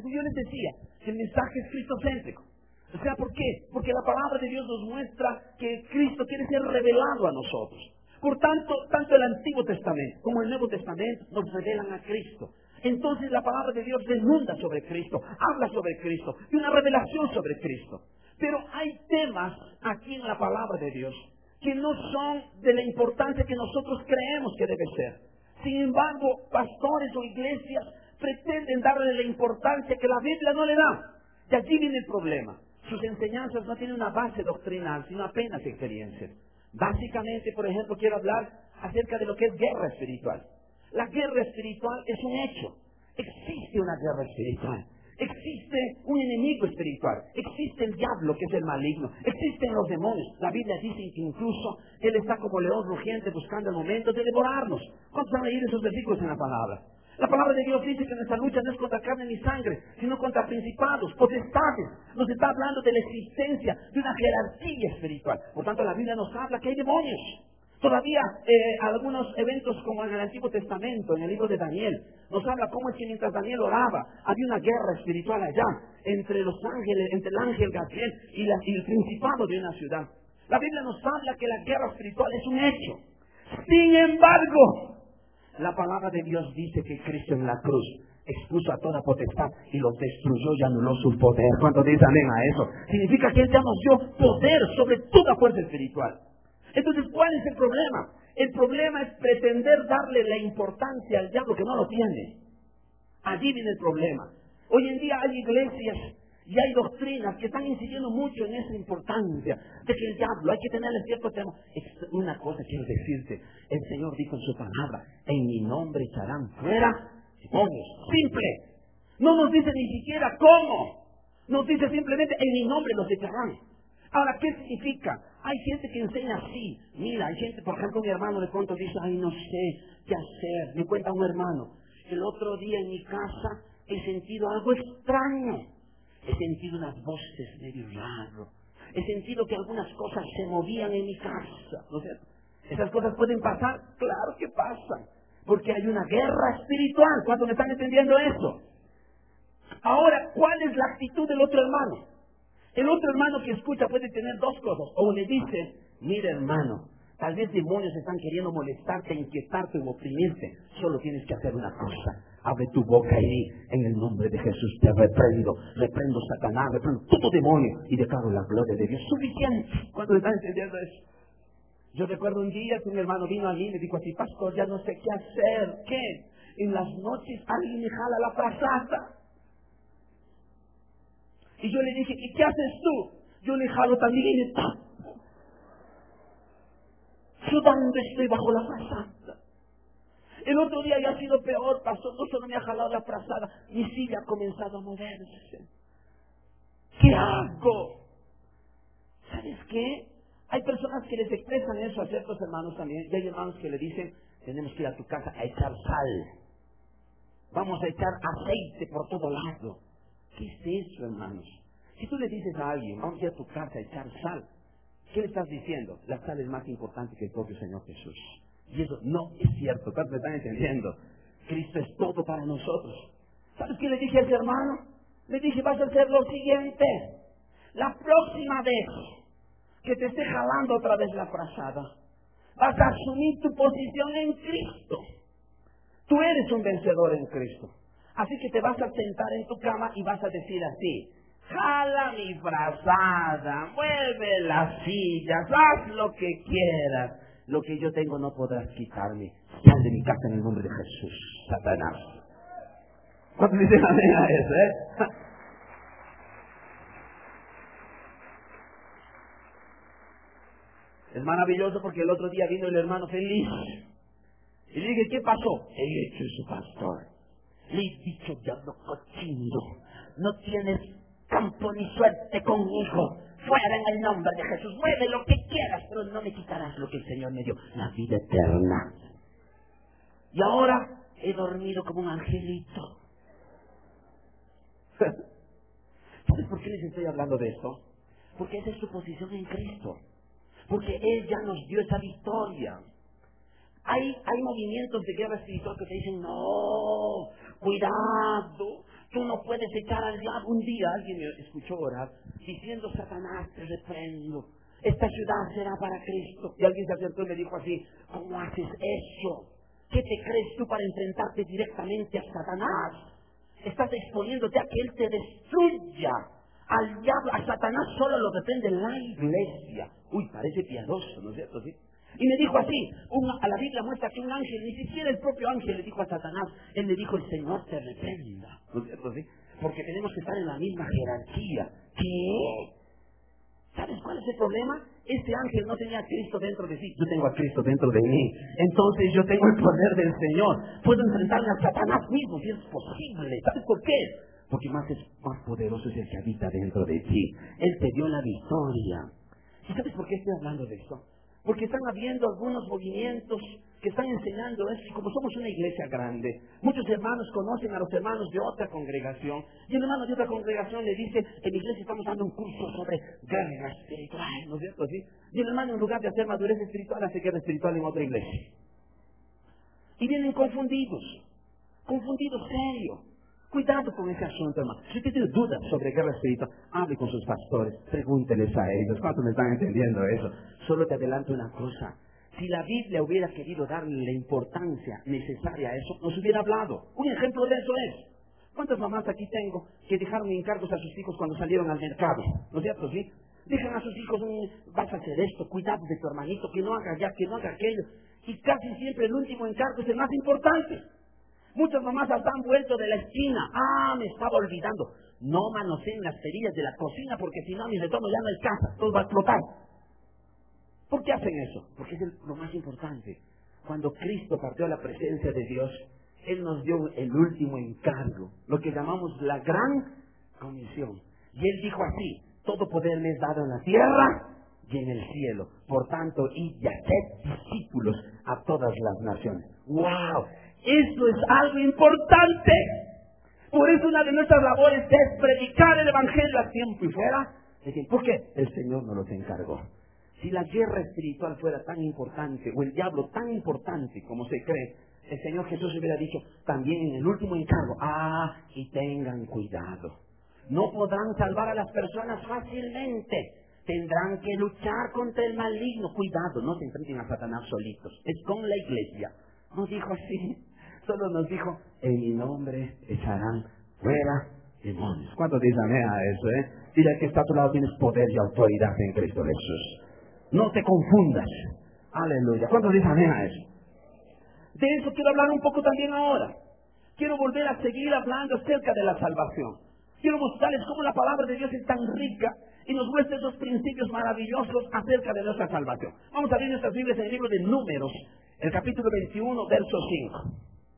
Entonces yo les decía, el mensaje es cristocéntrico. O sea, ¿por qué? Porque la palabra de Dios nos muestra que Cristo quiere ser revelado a nosotros. Por tanto, tanto el Antiguo Testamento como el Nuevo Testamento nos revelan a Cristo. Entonces la palabra de Dios demanda sobre Cristo, habla sobre Cristo, y una revelación sobre Cristo. Pero hay temas aquí en la palabra de Dios que no son de la importancia que nosotros creemos que debe ser. Sin embargo, pastores o iglesias pretenden darle la importancia que la Biblia no le da. Y allí viene el problema. Sus enseñanzas no tienen una base doctrinal, sino apenas experiencias. Básicamente, por ejemplo, quiero hablar acerca de lo que es guerra espiritual. La guerra espiritual es un hecho. Existe una guerra espiritual. Existe un enemigo espiritual. Existe el diablo, que es el maligno. Existen los demonios. La Biblia dice que incluso él está como león rugiente buscando el momento de devorarnos. ¿Cuántos han leído esos versículos en la palabra? La palabra de Dios dice que nuestra lucha no es contra carne ni sangre, sino contra principados, potestades. Nos está hablando de la existencia de una jerarquía espiritual. Por tanto, la Biblia nos habla que hay demonios. Todavía algunos eventos como en el Antiguo Testamento, en el libro de Daniel, nos habla cómo es que mientras Daniel oraba, había una guerra espiritual allá, entre los ángeles, entre el ángel Gabriel y el principado de una ciudad. La Biblia nos habla que la guerra espiritual es un hecho. Sin embargo, la palabra de Dios dice que Cristo en la cruz expuso a toda potestad y los destruyó y anuló su poder. ¿Cuántos dicen amén a eso? Significa que Él ya nos dio poder sobre toda fuerza espiritual. Entonces, ¿cuál es el problema? El problema es pretender darle la importancia al diablo que no lo tiene. Allí viene el problema. Hoy en día hay iglesias y hay doctrinas que están incidiendo mucho en esa importancia de que el diablo hay que tenerle cierto tema. Una cosa quiero decirte, el Señor dijo en su palabra, en mi nombre echarán fuera demonios. Simple. No nos dice ni siquiera cómo. Nos dice simplemente en mi nombre los echarán. Ahora, ¿qué significa? Hay gente que enseña así. Mira, hay gente, por ejemplo, mi hermano de pronto dice, ay, no sé qué hacer. Me cuenta un hermano, el otro día en mi casa he sentido algo extraño. He sentido unas voces medio raro. He sentido que algunas cosas se movían en mi casa. ¿No es cierto? ¿Esas cosas pueden pasar? Claro que pasan. Porque hay una guerra espiritual. ¿Cuántos me están entendiendo eso? Ahora, ¿cuál es la actitud del otro hermano? El otro hermano que escucha puede tener dos cosas. O le dice, mira hermano, tal vez demonios están queriendo molestarte, inquietarte o oprimirte. Solo tienes que hacer una cosa. Abre tu boca y di, en el nombre de Jesús te reprendo Satanás, reprendo todo demonio y declaro la gloria de Dios. Suficiente. ¿Cuántos están entendiendo eso? Yo recuerdo un día que un hermano vino allí y me dijo así, pastor, ya no sé qué hacer. ¿Qué? En las noches alguien me jala la frazada. Y yo le dije, ¿y qué haces tú? Yo le jalo también y le tapo. Sudando estoy bajo la frazada. El otro día ya ha sido peor, pastor. No solo me ha jalado la frazada, mi silla ha comenzado a moverse. ¿Qué hago? ¿Sabes qué? Hay personas que les expresan eso a ciertos hermanos también. Y hay hermanos que le dicen, tenemos que ir a tu casa a echar sal. Vamos a echar aceite por todo lado. ¿Qué es eso, hermanos? Si tú le dices a alguien, vamos a ir a tu casa a echar sal, ¿qué le estás diciendo? La sal es más importante que el propio Señor Jesús. Y eso no es cierto. ¿Cuántos me están entendiendo? Cristo es todo para nosotros. ¿Sabes qué le dije a ese hermano? Le dije, vas a hacer lo siguiente. La próxima vez que te esté jalando otra vez la frazada, vas a asumir tu posición en Cristo. Tú eres un vencedor en Cristo. Así que te vas a sentar en tu cama y vas a decir así, jala mi frazada, mueve las sillas, haz lo que quieras. Lo que yo tengo no podrás quitarme. Sal de mi casa en el nombre de Jesús, Satanás. ¿Cuántos dicen amén a eso, Es maravilloso porque el otro día vino el hermano feliz. Y le dije, ¿qué pasó? He hecho eso, pastor. Le he dicho, diablo cochino, no tienes campo ni suerte conmigo. Fuera en el nombre de Jesús. Mueve lo que quieras, pero no me quitarás lo que el Señor me dio, la vida eterna. Y ahora he dormido como un angelito. ¿Sabes por qué les estoy hablando de esto? Porque esa es su posición en Cristo. Porque Él ya nos dio esa victoria. Hay movimientos de guerra espiritual que te dicen, no, cuidado, Tú no puedes echar al diablo. Un día alguien me escuchó orar diciendo: Satanás, te reprendo. Esta ciudad será para Cristo. Y alguien se acercó y me dijo así: ¿cómo haces eso? ¿Qué te crees tú para enfrentarte directamente a Satanás? Estás exponiéndote a que Él te destruya. Al diablo, a Satanás solo lo defiende la iglesia. Uy, parece piadoso, ¿no es cierto? ¿Sí? Y me dijo así, a la Biblia muestra que un ángel, ni siquiera el propio ángel le dijo a Satanás, él le dijo: el Señor te reprenda. ¿No es cierto? ¿Sí? Porque tenemos que estar en la misma jerarquía. ¿Qué? ¿Sabes cuál es el problema? Este ángel no tenía a Cristo dentro de sí. Yo tengo a Cristo dentro de mí. Entonces yo tengo el poder del Señor. Puedo enfrentarme a Satanás mismo si es posible. ¿Sabes por qué? Porque más poderoso es el que habita dentro de ti. Él te dio la victoria. ¿Y sabes por qué estoy hablando de esto? Porque están habiendo algunos movimientos que están enseñando esto. Y como somos una iglesia grande, muchos hermanos conocen a los hermanos de otra congregación. Y el hermano de otra congregación le dice: en mi iglesia estamos dando un curso sobre guerra espiritual, ¿no es cierto? ¿Sí? Y el hermano, en lugar de hacer madurez espiritual, hace guerra espiritual en otra iglesia. Y vienen confundidos serio. Cuidado con ese asunto, hermano. Si usted tiene dudas sobre guerra espiritual, hable con sus pastores, pregúnteles a ellos. ¿Cuántos me están entendiendo eso? Solo te adelanto una cosa: si la Biblia hubiera querido darle la importancia necesaria a eso, nos hubiera hablado. Un ejemplo de eso es: ¿cuántas mamás aquí tengo que dejaron encargos a sus hijos cuando salieron al mercado? ¿No es cierto? ¿Sí? Dejan a sus hijos: vas a hacer esto, cuidado de tu hermanito, que no haga ya, que no haga aquello. Y casi siempre el último encargo es el más importante. Muchas mamás hasta han vuelto de la esquina: me estaba olvidando, no manoseen las cerillas de la cocina, porque si no, a mi retorno ya no hay casa, todo va a explotar. ¿Por qué hacen eso? Porque es lo más importante. Cuando Cristo partió a la presencia de Dios, Él nos dio el último encargo, lo que llamamos la gran comisión. Y Él dijo así: todo poder me es dado en la tierra y en el cielo. Por tanto, id y haced discípulos a todas las naciones. ¡Wow! Esto es algo importante. Por eso una de nuestras labores es predicar el Evangelio a tiempo y fuera. ¿Por qué? El Señor nos los encargó. Si la guerra espiritual fuera tan importante, o el diablo tan importante como se cree, el Señor Jesús hubiera dicho también en el último encargo: y tengan cuidado. No podrán salvar a las personas fácilmente. Tendrán que luchar contra el maligno. Cuidado, no se enfrenten a Satanás solitos. Es con la iglesia. No dijo así. Solo nos dijo: en mi nombre echarán fuera demonios. ¿Cuántos dicen amén a eso? Dile al que está a tu lado: tienes poder y autoridad en Cristo Jesús. No te confundas. Aleluya. ¿Cuántos dicen amén a eso? De eso quiero hablar un poco también ahora. Quiero volver a seguir hablando acerca de la salvación. Quiero mostrarles cómo la palabra de Dios es tan rica y nos muestra esos principios maravillosos acerca de nuestra salvación. Vamos a abrir nuestras Biblias en el libro de Números, el capítulo 21, verso 5.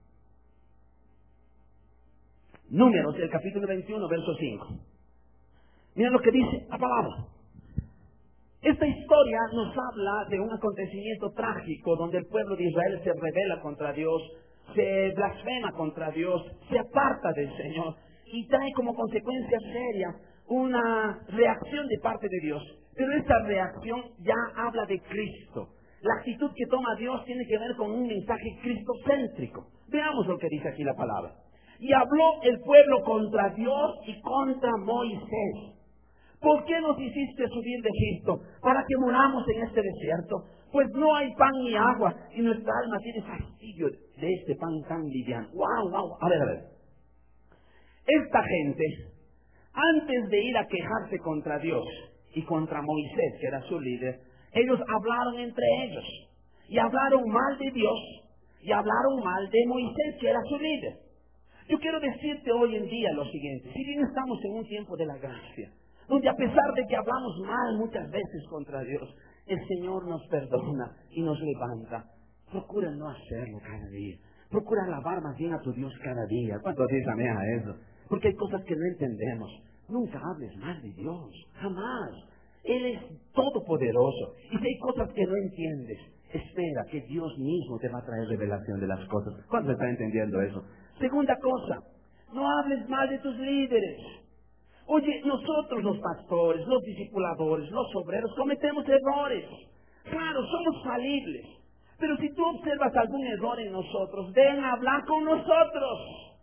Números, el capítulo 21, verso 5. Miren lo que dice la palabra. Esta historia nos habla de un acontecimiento trágico donde el pueblo de Israel se rebela contra Dios, se blasfema contra Dios, se aparta del Señor y trae como consecuencia seria una reacción de parte de Dios. Pero esta reacción ya habla de Cristo. La actitud que toma Dios tiene que ver con un mensaje cristocéntrico. Veamos lo que dice aquí la palabra. Y habló el pueblo contra Dios y contra Moisés. ¿Por qué nos hiciste subir de Egipto? ¿Para que muramos en este desierto? Pues no hay pan ni agua, y nuestra alma tiene fastidio de este pan tan liviano. ¡Wow! A ver. Esta gente, antes de ir a quejarse contra Dios y contra Moisés, que era su líder, ellos hablaron entre ellos. Y hablaron mal de Dios, y hablaron mal de Moisés, que era su líder. Yo quiero decirte hoy en día lo siguiente: si bien estamos en un tiempo de la gracia, donde a pesar de que hablamos mal muchas veces contra Dios, el Señor nos perdona y nos levanta. Procura no hacerlo cada día. Procura alabar más bien a tu Dios cada día. ¿Cuántos dicen amén a eso? Porque hay cosas que no entendemos. Nunca hables mal de Dios, jamás. Él es todopoderoso. Y si hay cosas que no entiendes, espera que Dios mismo te va a traer revelación de las cosas. ¿Cuántos están entendiendo eso? Segunda cosa: no hables mal de tus líderes. Oye, nosotros los pastores, los discipuladores, los obreros, cometemos errores. Claro, somos falibles. Pero si tú observas algún error en nosotros, ven a hablar con nosotros.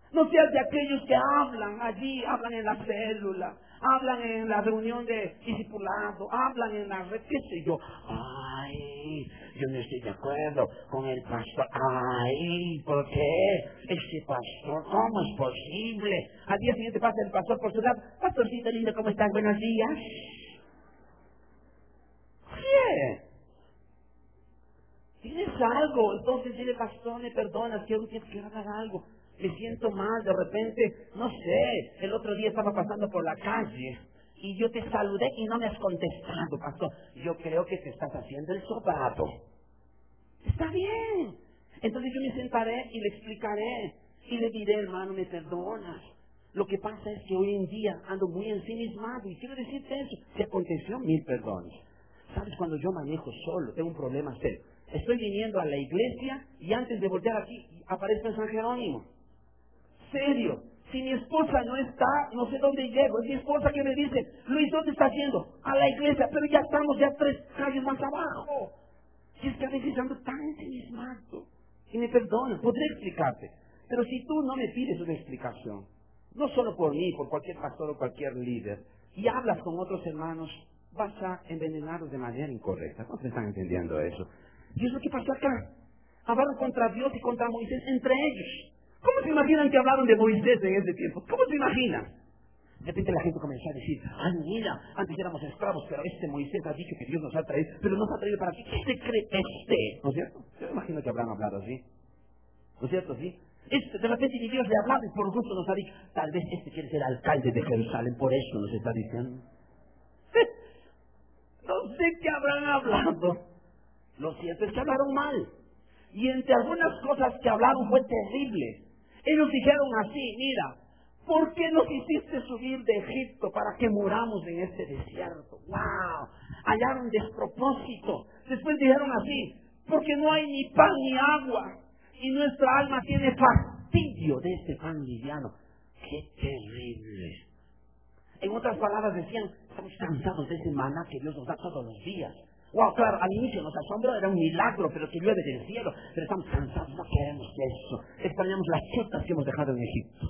No seas de aquellos que hablan allí, hablan en la célula, hablan en la reunión de discipulado, hablan en la red, qué sé yo. Ay, yo no estoy de acuerdo con el pastor. Ay, ¿por qué? Ese pastor, ¿cómo es posible? Al día siguiente pasa el pastor por su lado. Pastorcito lindo, ¿cómo estás? Buenos días. ¿Qué? Tienes algo, entonces dile, pastor, me perdonas, quiero hacer algo. Me siento mal, de repente, no sé, el otro día estaba pasando por la calle y yo te saludé y no me has contestado, pastor. Yo creo que te estás haciendo el sobato. Está bien. Entonces yo me sentaré y le explicaré y le diré, hermano, me perdonas. Lo que pasa es que hoy en día ando muy ensimismado y quiero decirte eso. Si aconteció, 1000 perdones. ¿Sabes? Cuando yo manejo solo, tengo un problema serio. Estoy viniendo a la iglesia y antes de voltear aquí, aparezco en San Jerónimo. Serio, si mi esposa no está, no sé dónde llego. Es mi esposa que me dice, Luis, ¿dónde estás yendo? A la iglesia, pero ya estamos 3 calles más abajo. Y es que a veces ando tan ensimismado. Y me perdonan, podré explicarte. Pero si tú no me pides una explicación, no solo por mí, por cualquier pastor o cualquier líder, y hablas con otros hermanos, vas a envenenarlos de manera incorrecta. ¿No te están entendiendo eso? Y es lo que pasó acá. Hablaron contra Dios y contra Moisés entre ellos. ¿Cómo se imaginan que hablaron de Moisés en ese tiempo? ¿Cómo se imaginan? De repente la gente comenzó a decir, ay mira, antes éramos esclavos, pero este Moisés ha dicho que Dios nos ha traído, pero nos ha traído para aquí. ¿Qué se cree este? ¿No es cierto? Yo me imagino que habrán hablado así. ¿No es cierto? Sí. De repente ni Dios le ha hablado y por gusto nos ha dicho, tal vez este quiere ser alcalde de Jerusalén, por eso nos está diciendo. No sé qué habrán hablado. Lo cierto es que hablaron mal. Y entre algunas cosas que hablaron fue terrible. Ellos dijeron así, mira, ¿por qué nos hiciste subir de Egipto para que muramos en este desierto? ¡Wow! Hallaron despropósito. Después dijeron así, porque no hay ni pan ni agua. Y nuestra alma tiene fastidio de este pan liviano. ¡Qué terrible! En otras palabras decían, estamos cansados de ese maná que Dios nos da todos los días. Wow, claro, al inicio nos asombró, era un milagro, pero que llueve del cielo. Pero estamos cansados, no queremos eso. Extrañamos las chutas que hemos dejado en Egipto.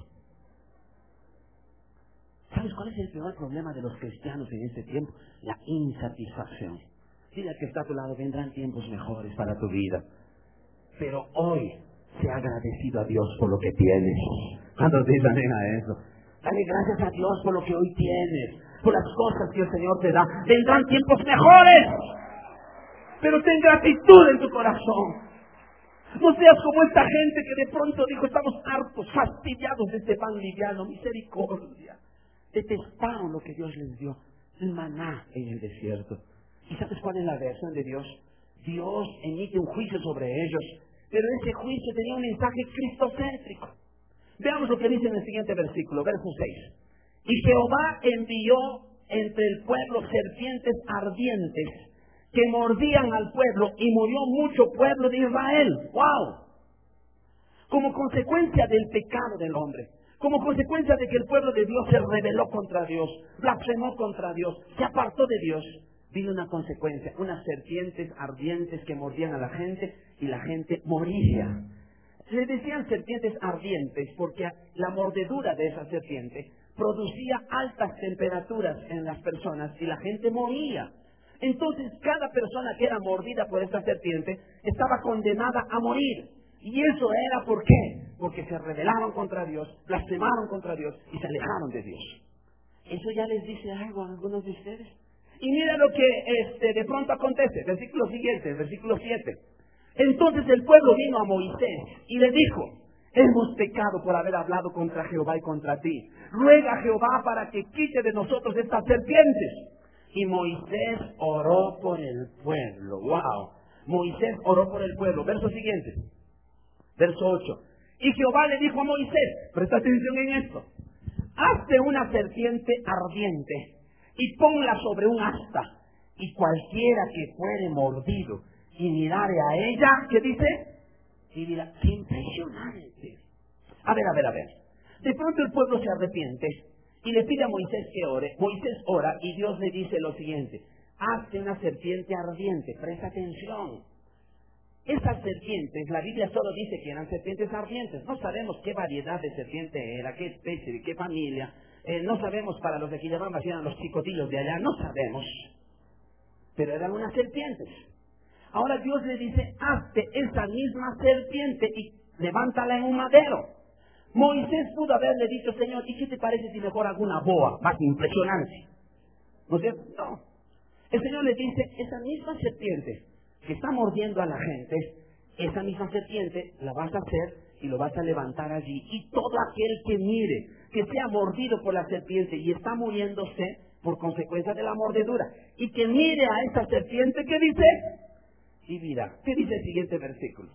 ¿Sabes cuál es el peor problema de los cristianos en este tiempo? La insatisfacción. Dile al que está a tu lado, vendrán tiempos mejores para tu vida. Pero hoy, sea agradecido a Dios por lo que tienes. ¿Cuántos dicen amén a eso? Dale gracias a Dios por lo que hoy tienes, por las cosas que el Señor te da. Vendrán tiempos mejores. Pero ten gratitud en tu corazón. No seas como esta gente que de pronto dijo, estamos hartos, fastidiados de este pan liviano, misericordia. Detestaron lo que Dios les dio, el maná en el desierto. ¿Y sabes cuál es la versión de Dios? Dios emite un juicio sobre ellos, pero ese juicio tenía un mensaje cristocéntrico. Veamos lo que dice en el siguiente versículo, verso 6. Y Jehová envió entre el pueblo serpientes ardientes que mordían al pueblo y murió mucho pueblo de Israel. ¡Wow! Como consecuencia del pecado del hombre, como consecuencia de que el pueblo de Dios se rebeló contra Dios, blasfemó contra Dios, se apartó de Dios, vino una consecuencia, unas serpientes ardientes que mordían a la gente y la gente moría. Le decían serpientes ardientes porque la mordedura de esa serpiente producía altas temperaturas en las personas y la gente moría. Entonces cada persona que era mordida por esta serpiente estaba condenada a morir. Y eso era ¿por qué? Porque se rebelaron contra Dios, blasfemaron contra Dios y se alejaron de Dios. ¿Eso ya les dice algo a algunos de ustedes? Y mira lo que de pronto acontece. Versículo siguiente, versículo 7. Entonces el pueblo vino a Moisés y le dijo, hemos pecado por haber hablado contra Jehová y contra ti. Ruega a Jehová para que quite de nosotros estas serpientes. Y Moisés oró por el pueblo. ¡Wow! Moisés oró por el pueblo. Verso siguiente. Verso 8. Y Jehová le dijo a Moisés, presta atención en esto, hazte una serpiente ardiente y ponla sobre un asta, y cualquiera que fuere mordido y mirare a ella, ¿qué dice? Y dirá, ¡qué impresionante! A ver. De pronto el pueblo se arrepiente y le pide a Moisés que ore. Moisés ora y Dios le dice lo siguiente, hazte una serpiente ardiente, presta atención. Esas serpientes, la Biblia solo dice que eran serpientes ardientes. No sabemos qué variedad de serpiente era, qué especie, de qué familia. No sabemos para los de Quillabamba si eran los chicotillos de allá, no sabemos. Pero eran unas serpientes. Ahora Dios le dice, hazte esa misma serpiente y levántala en un madero. Moisés pudo haberle dicho, Señor, ¿y qué te parece si mejor hago una boa más impresionante? ¿No es cierto? No. El Señor le dice, esa misma serpiente que está mordiendo a la gente, esa misma serpiente la vas a hacer y lo vas a levantar allí. Y todo aquel que mire, que sea mordido por la serpiente y está muriéndose por consecuencia de la mordedura, y que mire a esa serpiente, ¿qué dice? Y mira, ¿qué dice el siguiente versículo?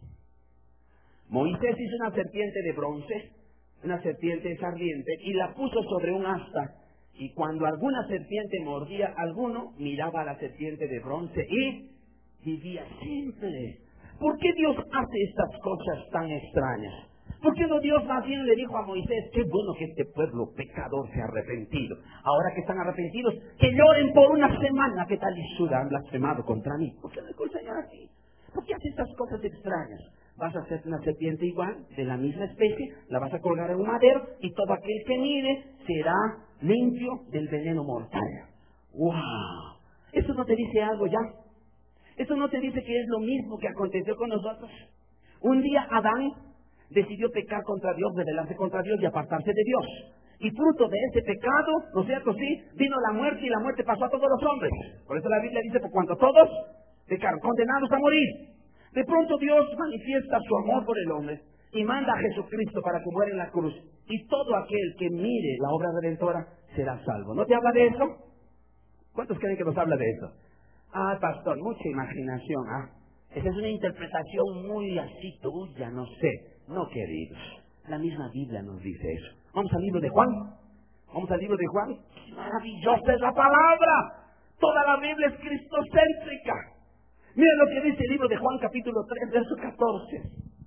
Moisés hizo una serpiente de bronce, una serpiente ardiente, y la puso sobre un asta. Y cuando alguna serpiente mordía a alguno, miraba a la serpiente de bronce y vivía siempre. ¿Por qué Dios hace estas cosas tan extrañas? ¿Por qué no Dios más bien le dijo a Moisés, qué bueno que este pueblo pecador se ha arrepentido? Ahora que están arrepentidos, que lloren por una semana, ¿qué tal y han blasfemado contra mí? ¿Por qué no dijo el Señor así? ¿Por qué hace estas cosas extrañas? Vas a hacer una serpiente igual, de la misma especie, la vas a colgar en un madero, y todo aquel que mire será limpio del veneno mortal. ¡Wow! ¿Eso no te dice algo ya? ¿Eso no te dice que es lo mismo que aconteció con nosotros? Un día Adán decidió pecar contra Dios, rebelarse contra Dios y apartarse de Dios. Y fruto de ese pecado, ¿no es cierto? Sí, vino la muerte, y la muerte pasó a todos los hombres. Por eso la Biblia dice, por cuanto todos pecaron, condenados a morir. De pronto Dios manifiesta su amor por el hombre y manda a Jesucristo para que muera en la cruz. Y todo aquel que mire la obra redentora será salvo. ¿No te habla de eso? ¿Cuántos creen que nos habla de eso? Ah, pastor, mucha imaginación, ¿ah? Esa es una interpretación muy así tuya, no sé. No, queridos, la misma Biblia nos dice eso. Vamos al libro de Juan. Vamos al libro de Juan. ¡Maravillosa es la palabra! Toda la Biblia es cristocéntrica. Miren lo que dice el libro de Juan, capítulo 3, verso 14.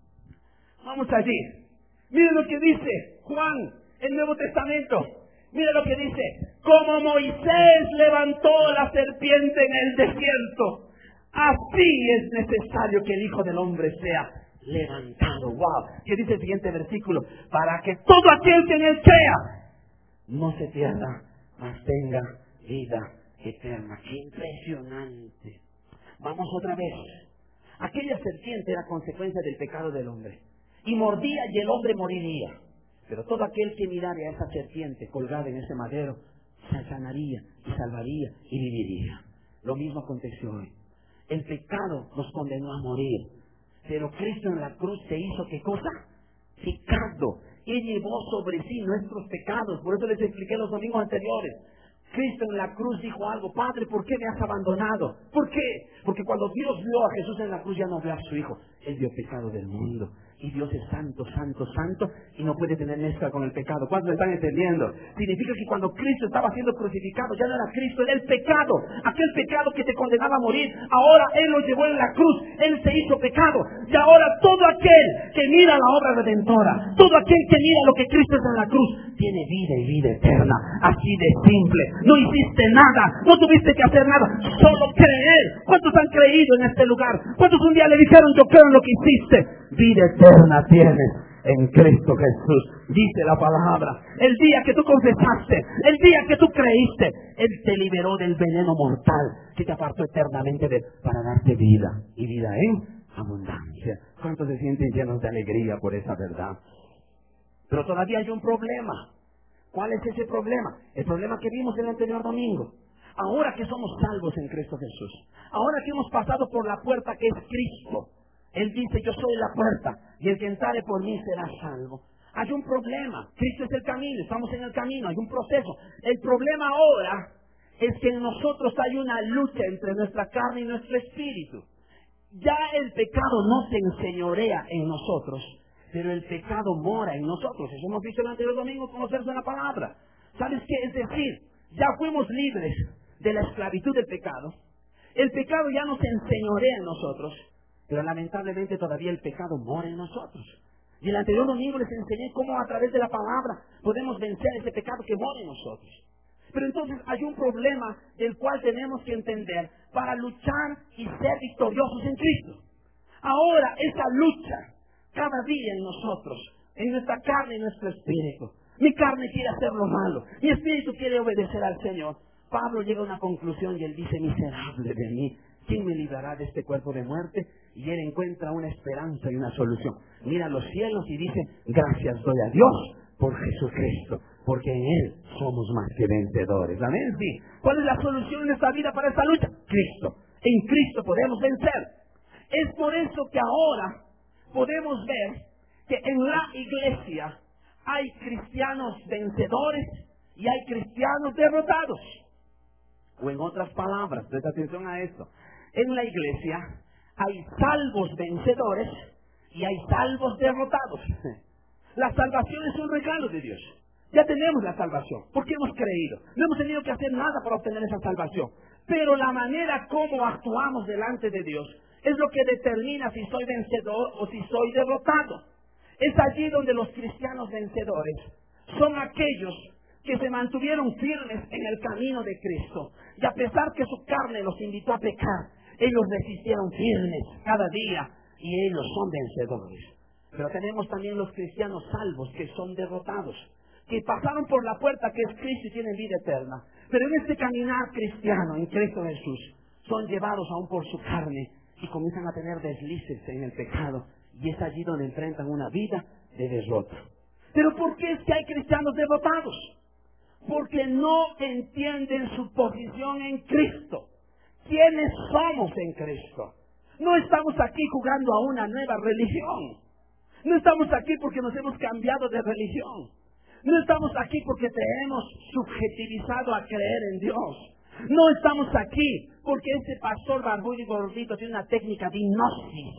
Vamos allí. Miren lo que dice Juan, el Nuevo Testamento. Miren lo que dice. Como Moisés levantó la serpiente en el desierto, así es necesario que el Hijo del Hombre sea levantado. ¡Wow! ¿Qué dice el siguiente versículo? Para que todo aquel que en él crea no se pierda, mas tenga vida eterna. ¡Qué impresionante! Vamos otra vez. Aquella serpiente era consecuencia del pecado del hombre, y mordía y el hombre moriría. Pero todo aquel que mirara a esa serpiente colgada en ese madero se sanaría y salvaría y viviría. Lo mismo aconteció hoy. El pecado nos condenó a morir, pero Cristo en la cruz se hizo ¿qué cosa? Pecado. Él llevó sobre sí nuestros pecados. Por eso les expliqué los domingos anteriores. Cristo en la cruz dijo algo: Padre, ¿por qué me has abandonado? ¿Por qué? Porque cuando Dios vio a Jesús en la cruz ya no vio a su Hijo. Él vio pecado del mundo. Y Dios es santo, santo, santo, y no puede tener mezcla con el pecado. ¿Cuántos me están entendiendo? Significa que cuando Cristo estaba siendo crucificado, ya no era Cristo, era el pecado. Aquel pecado que te condenaba a morir, ahora Él lo llevó en la cruz. Él se hizo pecado. Y ahora todo aquel que mira la obra redentora, todo aquel que mira lo que Cristo es en la cruz, tiene vida y vida eterna. Así de simple. No hiciste nada, no tuviste que hacer nada, solo creer. ¿Cuántos han creído en este lugar? ¿Cuántos un día le dijeron: yo creo en lo que hiciste? Vida eterna tienes en Cristo Jesús, dice la palabra. El día que tú confesaste, el día que tú creíste, Él te liberó del veneno mortal que te apartó eternamente para darte vida, y vida en abundancia. ¿Cuántos se sienten llenos de alegría por esa verdad? Pero todavía hay un problema. ¿Cuál es ese problema? El problema que vimos el anterior domingo. Ahora que somos salvos en Cristo Jesús, ahora que hemos pasado por la puerta que es Cristo, Él dice: yo soy la puerta, y el que entrare por mí será salvo. Hay un problema. Cristo es el camino, estamos en el camino, hay un proceso. El problema ahora es que en nosotros hay una lucha entre nuestra carne y nuestro espíritu. Ya el pecado no se enseñorea en nosotros, pero el pecado mora en nosotros. Eso hemos visto el anterior domingo, conocerse en la palabra. ¿Sabes qué? Es decir, ya fuimos libres de la esclavitud del pecado. El pecado ya no se enseñorea en nosotros, pero lamentablemente todavía el pecado mora en nosotros. Y el anterior domingo les enseñé cómo a través de la palabra podemos vencer ese pecado que mora en nosotros. Pero entonces hay un problema del cual tenemos que entender para luchar y ser victoriosos en Cristo. Ahora esa lucha cada día en nosotros, en nuestra carne y nuestro espíritu. Mi carne quiere hacer lo malo, mi espíritu quiere obedecer al Señor. Pablo llega a una conclusión y él dice: miserable de mí, ¿quién me librará de este cuerpo de muerte? Y él encuentra una esperanza y una solución. Mira los cielos y dice: gracias doy a Dios por Jesucristo, porque en Él somos más que vencedores. Amén. Sí. ¿Cuál es la solución en nuestra vida para esta lucha? Cristo. En Cristo podemos vencer. Es por eso que ahora podemos ver que en la iglesia hay cristianos vencedores y hay cristianos derrotados. O en otras palabras, presta atención a esto. En la iglesia hay salvos vencedores y hay salvos derrotados. La salvación es un regalo de Dios. Ya tenemos la salvación, porque hemos creído. No hemos tenido que hacer nada para obtener esa salvación. Pero la manera como actuamos delante de Dios es lo que determina si soy vencedor o si soy derrotado. Es allí donde los cristianos vencedores son aquellos que se mantuvieron firmes en el camino de Cristo. Y a pesar que su carne los invitó a pecar, ellos resistieron firmes cada día y ellos son vencedores. Pero tenemos también los cristianos salvos que son derrotados, que pasaron por la puerta que es Cristo y tienen vida eterna. Pero en este caminar cristiano en Cristo Jesús son llevados aún por su carne y comienzan a tener deslices en el pecado. Y es allí donde enfrentan una vida de derrota. ¿Pero por qué es que hay cristianos derrotados? Porque no entienden su posición en Cristo. ¿Quiénes somos en Cristo? No estamos aquí jugando a una nueva religión. No estamos aquí porque nos hemos cambiado de religión. No estamos aquí porque te hemos subjetivizado a creer en Dios. No estamos aquí porque ese pastor barbudo y gordito tiene una técnica de hipnosis.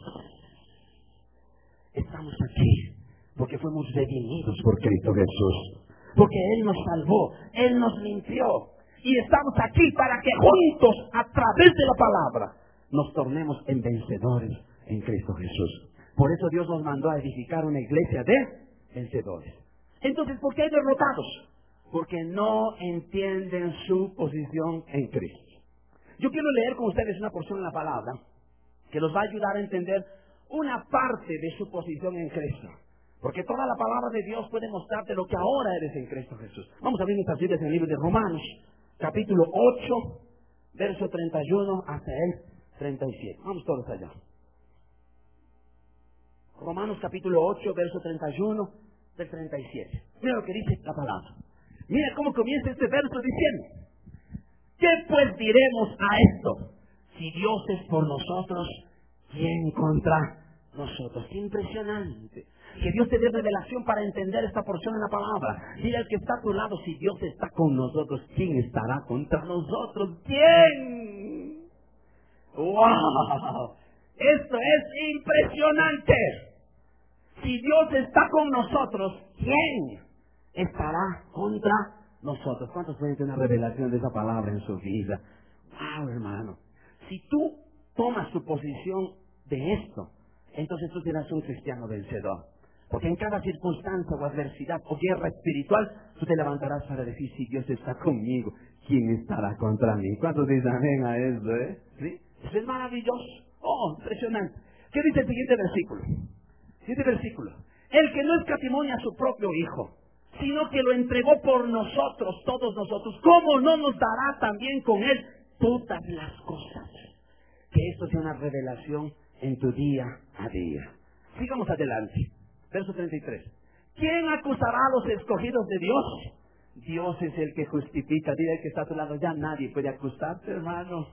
Estamos aquí porque fuimos redimidos por Cristo Jesús. Porque Él nos salvó, Él nos limpió. Y estamos aquí para que juntos, a través de la palabra, nos tornemos en vencedores en Cristo Jesús. Por eso Dios nos mandó a edificar una iglesia de vencedores. Entonces, ¿por qué hay derrotados? Porque no entienden su posición en Cristo. Yo quiero leer con ustedes una porción de la palabra que los va a ayudar a entender una parte de su posición en Cristo. Porque toda la palabra de Dios puede mostrarte lo que ahora eres en Cristo Jesús. Vamos a abrir nuestras Biblias en el libro de Romanos, capítulo 8, verso 31 hasta el 37. Vamos todos allá. Romanos capítulo 8, verso 31 del 37. Mira lo que dice la palabra. Mira cómo comienza este verso diciendo: ¿qué pues diremos a esto? Si Dios es por nosotros, ¿quién contra nosotros? ¡Qué impresionante! Que Dios te dé revelación para entender esta porción de la palabra. Dile al que está a tu lado: si Dios está con nosotros, ¿quién estará contra nosotros? ¿Quién? ¡Wow! Esto es impresionante. Si Dios está con nosotros, ¿quién estará contra nosotros? ¿Cuántos pueden tener una revelación de esa palabra en su vida? ¡Wow, hermano! Si tú tomas tu posición de esto, entonces tú serás un cristiano vencedor. Porque en cada circunstancia o adversidad o guerra espiritual, tú te levantarás para decir: si Dios está conmigo, ¿quién estará contra mí? ¿Cuántos dicen amén a eso? ¿Sí? Eso es maravilloso. Oh, impresionante. ¿Qué dice el siguiente versículo? Siguiente versículo. El que no escatimó a su propio Hijo, sino que lo entregó por nosotros, todos nosotros, ¿cómo no nos dará también con Él todas las cosas? Que esto sea una revelación en tu día a día. Sigamos adelante. Verso 33. ¿Quién acusará a los escogidos de Dios? Dios es el que justifica. Dile al que está a tu lado: ya nadie puede acusarte, hermano.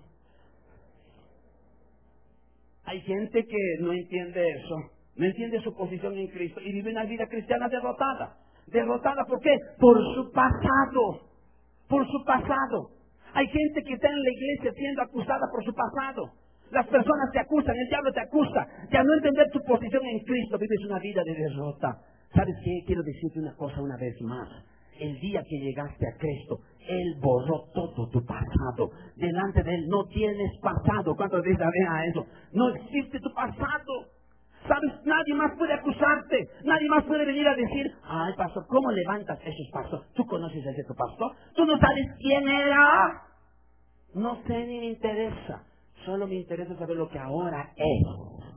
Hay gente que no entiende eso. No entiende su posición en Cristo y vive una vida cristiana derrotada. ¿Derrotada por qué? Por su pasado. Por su pasado. Hay gente que está en la iglesia siendo acusada por su pasado. Las personas te acusan, el diablo te acusa. Y al no entender tu posición en Cristo, vives una vida de derrota. ¿Sabes qué? Quiero decirte una cosa una vez más. El día que llegaste a Cristo, Él borró todo tu pasado. Delante de Él no tienes pasado. ¿Cuántos dicen amén a eso? No existe tu pasado. ¿Sabes? Nadie más puede acusarte. Nadie más puede venir a decir: ay, pastor, ¿cómo levantas esos pastores? ¿Tú conoces a ese tu pastor? ¿Tú no sabes quién era? No sé, ni me interesa. Solo me interesa saber lo que ahora es.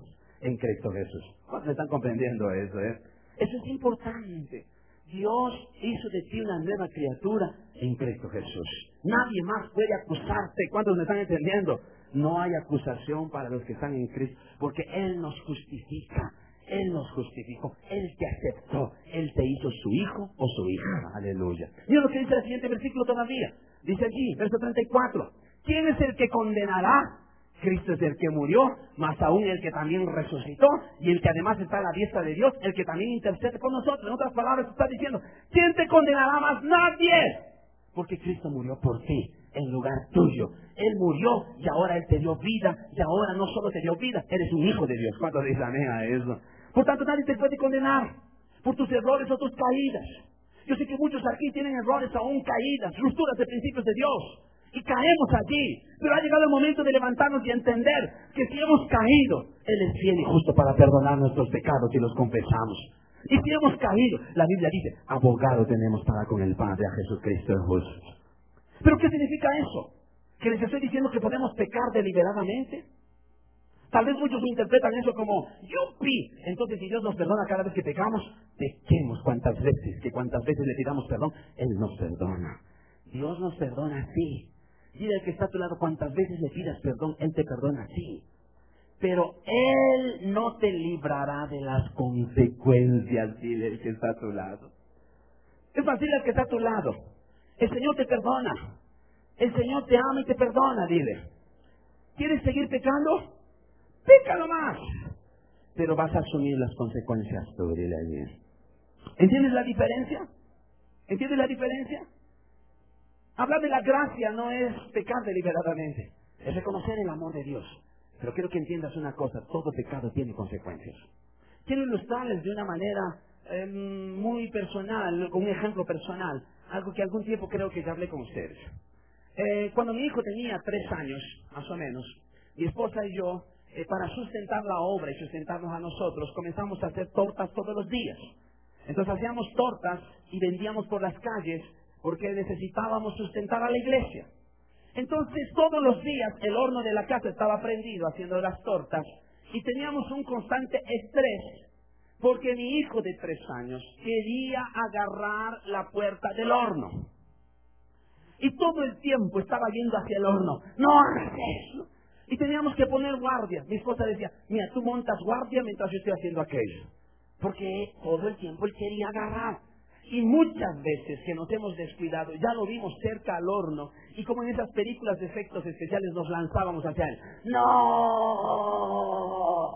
en Cristo Jesús. ¿Cuántos están comprendiendo eso? Eso es importante. Dios hizo de ti una nueva criatura en Cristo Jesús. Nadie más puede acusarte. ¿Cuántos me están entendiendo? No hay acusación para los que están en Cristo, porque Él nos justifica. Él nos justificó, Él te aceptó, Él te hizo su hijo o su hija. Aleluya. Mira lo que dice el siguiente versículo todavía. Dice allí, verso 34. ¿Quién es el que condenará? Cristo es el que murió, más aún el que también resucitó, y el que además está a la diestra de Dios, el que también intercede por nosotros. En otras palabras, está diciendo, ¿quién te condenará más? ¡Nadie! Porque Cristo murió por ti, en lugar tuyo. Él murió y ahora Él te dio vida, y ahora no solo te dio vida, eres un hijo de Dios. ¿Cuánto dicen amén a eso? Por tanto, nadie te puede condenar por tus errores o tus caídas. Yo sé que muchos aquí tienen errores aún, caídas, rupturas de principios de Dios. Y caemos allí. Pero ha llegado el momento de levantarnos y entender que si hemos caído, Él es fiel y justo para perdonar nuestros pecados si los confesamos. Y si hemos caído, la Biblia dice, abogado tenemos para con el Padre, a Jesucristo el justo. ¿Pero qué significa eso? ¿Que les estoy diciendo que podemos pecar deliberadamente? Tal vez muchos interpretan eso como, ¡yupi! Entonces, si Dios nos perdona cada vez que pecamos, pequemos cuantas veces le pidamos perdón, Él nos perdona. Dios nos perdona a ti. Dile al que está a tu lado, cuantas veces le pidas perdón, Él te perdona a ti. Pero Él no te librará de las consecuencias, dile al que está a tu lado. Es más, dile al que está a tu lado, el Señor te perdona. El Señor te ama y te perdona, dile. ¿Quieres seguir pecando? Pécalo más. Pero vas a asumir las consecuencias tú, dile a Dios. ¿Entiendes la diferencia? ¿Entiendes la diferencia? Hablar de la gracia no es pecar deliberadamente, es reconocer el amor de Dios. Pero quiero que entiendas una cosa, todo pecado tiene consecuencias. Quiero ilustrarles de una manera muy personal, con un ejemplo personal, algo que algún tiempo creo que ya hablé con ustedes. Cuando mi hijo tenía 3 años, más o menos, mi esposa y yo, para sustentar la obra y sustentarnos a nosotros, comenzamos a hacer tortas todos los días. Entonces hacíamos tortas y vendíamos por las calles porque necesitábamos sustentar a la iglesia. Entonces todos los días el horno de la casa estaba prendido haciendo las tortas y teníamos un constante estrés porque mi hijo de 3 años quería agarrar la puerta del horno. Y todo el tiempo estaba yendo hacia el horno. ¡No hagas eso! Y teníamos que poner guardia. Mi esposa decía, mira, tú montas guardia mientras yo estoy haciendo aquello. Porque todo el tiempo él quería agarrar. Y muchas veces que nos hemos descuidado, ya lo vimos cerca al horno, y como en esas películas de efectos especiales nos lanzábamos hacia él. ¡No!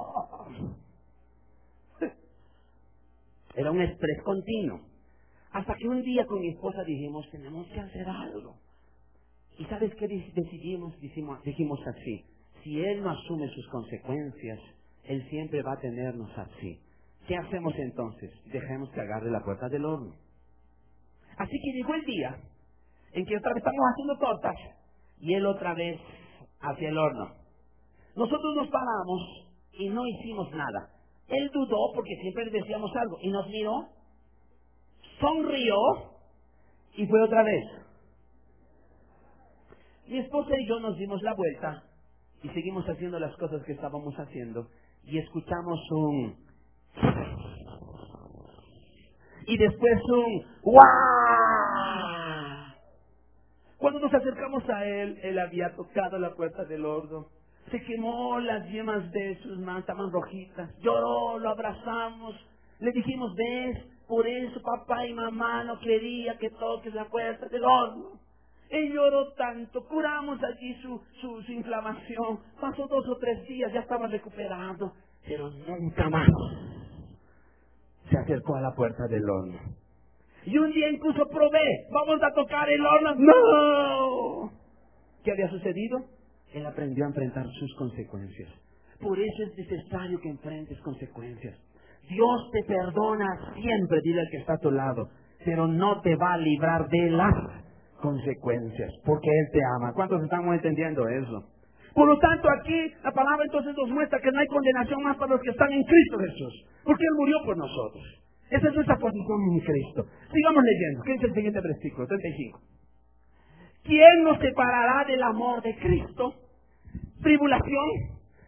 Era un estrés continuo. Hasta que un día con mi esposa dijimos, tenemos que hacer algo. ¿Y sabes qué decidimos? Dijimos así, si él no asume sus consecuencias, él siempre va a tenernos así. ¿Qué hacemos entonces? Dejemos que agarre la puerta del horno. Así que llegó el día en que otra vez estamos haciendo tortas y él otra vez hacia el horno. Nosotros nos paramos y no hicimos nada. Él dudó porque siempre le decíamos algo y nos miró, sonrió y fue otra vez. Mi esposa y yo nos dimos la vuelta y seguimos haciendo las cosas que estábamos haciendo y escuchamos un... y después un ¡guau! Cuando nos acercamos a él, él había tocado la puerta del horno. Se quemó las yemas de sus manos, estaban rojitas. Lloró, lo abrazamos. Le dijimos, ves, por eso papá y mamá no quería que toques la puerta del horno. Él lloró tanto, curamos allí su inflamación. Pasó 2 o 3 días, ya estaba recuperado. Pero nunca más se acercó a la puerta del horno. Y un día incluso probé, vamos a tocar el horno. ¡No! ¿Qué había sucedido? Él aprendió a enfrentar sus consecuencias. Por eso es necesario que enfrentes consecuencias. Dios te perdona siempre, dile al que está a tu lado, pero no te va a librar de las consecuencias, porque Él te ama. ¿Cuántos estamos entendiendo eso? Por lo tanto, aquí la palabra entonces nos muestra que no hay condenación más para los que están en Cristo Jesús, porque Él murió por nosotros. Esa es nuestra posición en Cristo. Sigamos leyendo. ¿Qué dice el siguiente versículo? 35. ¿Quién nos separará del amor de Cristo? ¿Tribulación?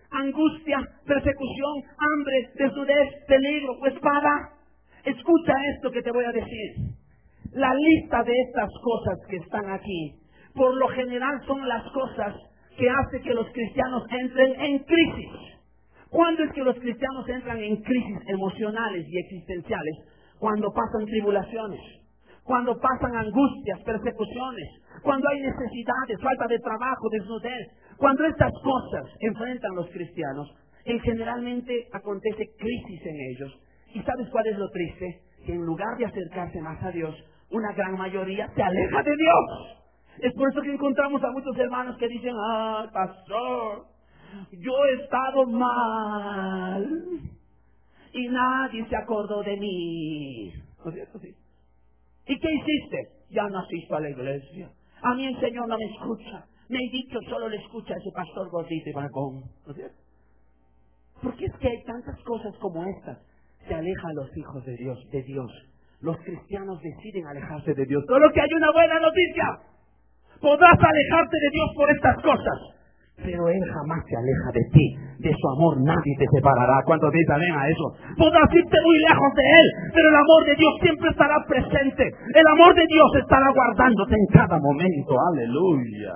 angustia, persecución, hambre, desnudez, peligro o espada. Escucha esto que te voy a decir. La lista de estas cosas que están aquí, por lo general son las cosas que hacen que los cristianos entren en crisis. ¿Cuándo es que los cristianos entran en crisis emocionales y existenciales? Cuando pasan tribulaciones, cuando pasan angustias, persecuciones, cuando hay necesidades, falta de trabajo, desnudez. Cuando estas cosas enfrentan los cristianos, generalmente acontece crisis en ellos. ¿Y sabes cuál es lo triste? Que en lugar de acercarse más a Dios, una gran mayoría se aleja de Dios. Es por eso que encontramos a muchos hermanos que dicen: pastor, yo he estado mal y nadie se acordó de mí. ¿No es cierto? Sí. ¿Y qué hiciste? Ya no asisto a la iglesia. A mí el Señor no me escucha. Me he dicho, solo le escucha a ese pastor gordito y vagón. ¿No es cierto? Porque es que hay tantas cosas como estas. Se alejan los hijos de Dios, de Dios. Los cristianos deciden alejarse de Dios. Solo que hay una buena noticia. Podrás alejarte de Dios por estas cosas, pero Él jamás se aleja de ti. De su amor nadie te separará. ¿Cuántos dicen amén a eso? Podrás irte muy lejos de Él, pero el amor de Dios siempre estará presente. El amor de Dios estará guardándote en cada momento. Aleluya.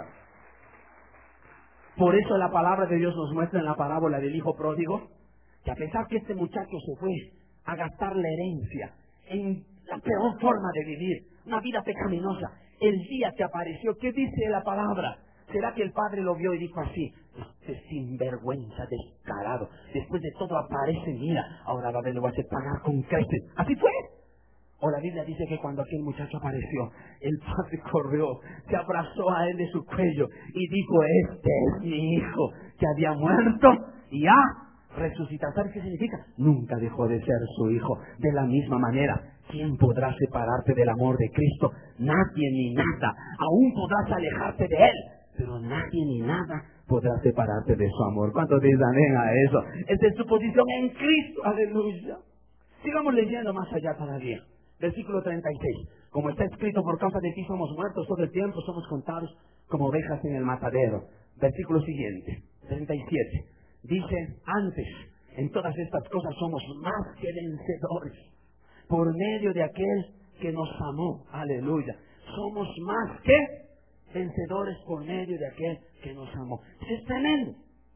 Por eso la palabra de Dios nos muestra en la parábola del hijo pródigo que a pesar que este muchacho se fue a gastar la herencia en la peor forma de vivir, una vida pecaminosa, el día que apareció, ¿qué dice la palabra? ¿Será que el padre lo vio y dijo así: este sinvergüenza, descarado, después de todo aparece, mira, ahora va a ver, lo va a hacer pagar con creces? ¿Así fue? O la Biblia dice que cuando aquel muchacho apareció, el padre corrió, se abrazó a él de su cuello y dijo: este es mi hijo, que había muerto y ha resucitado. ¿Sabes qué significa? Nunca dejó de ser su hijo. De la misma manera, ¿quién podrá separarte del amor de Cristo? Nadie ni nada. Aún podrás alejarte de Él, pero nadie ni nada podrá separarte de su amor. ¿Cuántos dicen amén a eso? Esa es su posición en Cristo. Aleluya. Sigamos leyendo más allá todavía. Versículo 36. Como está escrito: por causa de ti somos muertos todo el tiempo, somos contados como ovejas en el matadero. Versículo siguiente, 37. Dice: antes, en todas estas cosas somos más que vencedores por medio de aquel que nos amó. Aleluya. Somos más que vencedores por medio de aquel que nos amó. Es tremendo.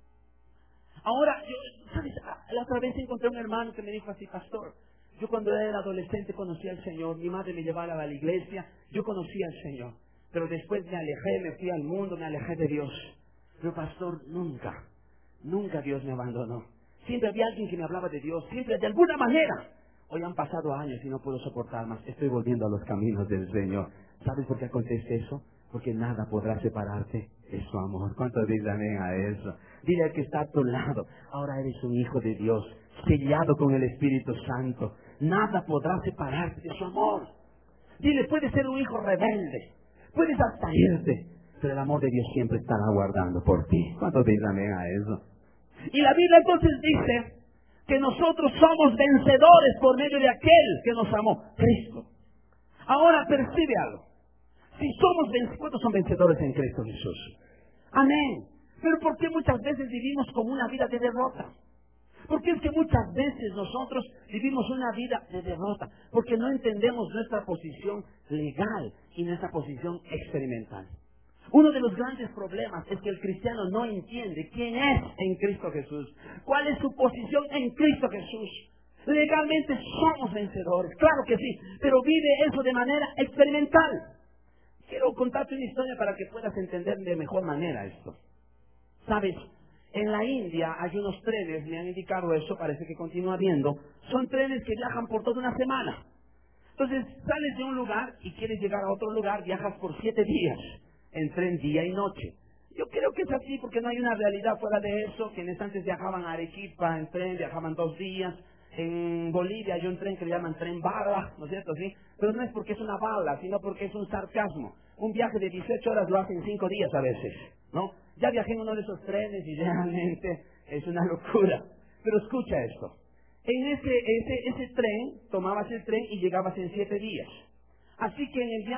Ahora, ¿sabes? La otra vez encontré un hermano que me dijo así: pastor, yo cuando era adolescente conocí al Señor, mi madre me llevaba a la iglesia, yo conocí al Señor, pero después me alejé, me fui al mundo, me alejé de Dios. Pero pastor, nunca Dios me abandonó. Siempre había alguien que me hablaba de Dios, siempre de alguna manera. Hoy han pasado años y no puedo soportar más. Estoy volviendo a los caminos del Señor. ¿Sabes por qué acontece eso? Porque nada podrá separarte de su amor. ¿Cuántos dicen amén a eso? Dile al que está a tu lado: ahora eres un hijo de Dios, sellado con el Espíritu Santo. Nada podrá separarte de su amor. Dile: puedes ser un hijo rebelde, puedes hasta irte, pero el amor de Dios siempre estará guardando por ti. ¿Cuántos dicen amén a eso? Y la Biblia entonces dice que nosotros somos vencedores por medio de aquel que nos amó, Cristo. Ahora percibe algo. Si somos vencedores, ¿cuántos son vencedores en Cristo Jesús? Amén. Pero ¿por qué muchas veces vivimos como una vida de derrota? Porque es que muchas veces nosotros vivimos una vida de derrota, porque no entendemos nuestra posición legal y nuestra posición experimental. Uno de los grandes problemas es que el cristiano no entiende quién es en Cristo Jesús, cuál es su posición en Cristo Jesús. Legalmente somos vencedores, claro que sí, pero vive eso de manera experimental. Quiero contarte una historia para que puedas entender de mejor manera esto. ¿Sabes? En la India hay unos trenes, me han indicado eso, parece que continúa habiendo. Son trenes que viajan por toda una semana. Entonces, sales de un lugar y quieres llegar a otro lugar, viajas por 7 días, en tren día y noche. Yo creo que es así porque no hay una realidad fuera de eso. Quienes antes viajaban a Arequipa en tren, viajaban 2 días. En Bolivia hay un tren que le llaman tren bala, ¿no es cierto? ¿Sí? Pero no es porque es una bala, sino porque es un sarcasmo. Un viaje de 18 horas lo hacen 5 días a veces, ¿no? Ya viajé en uno de esos trenes y realmente es una locura. Pero escucha esto. En ese tren, tomabas el tren y llegabas en 7 días. Así que en el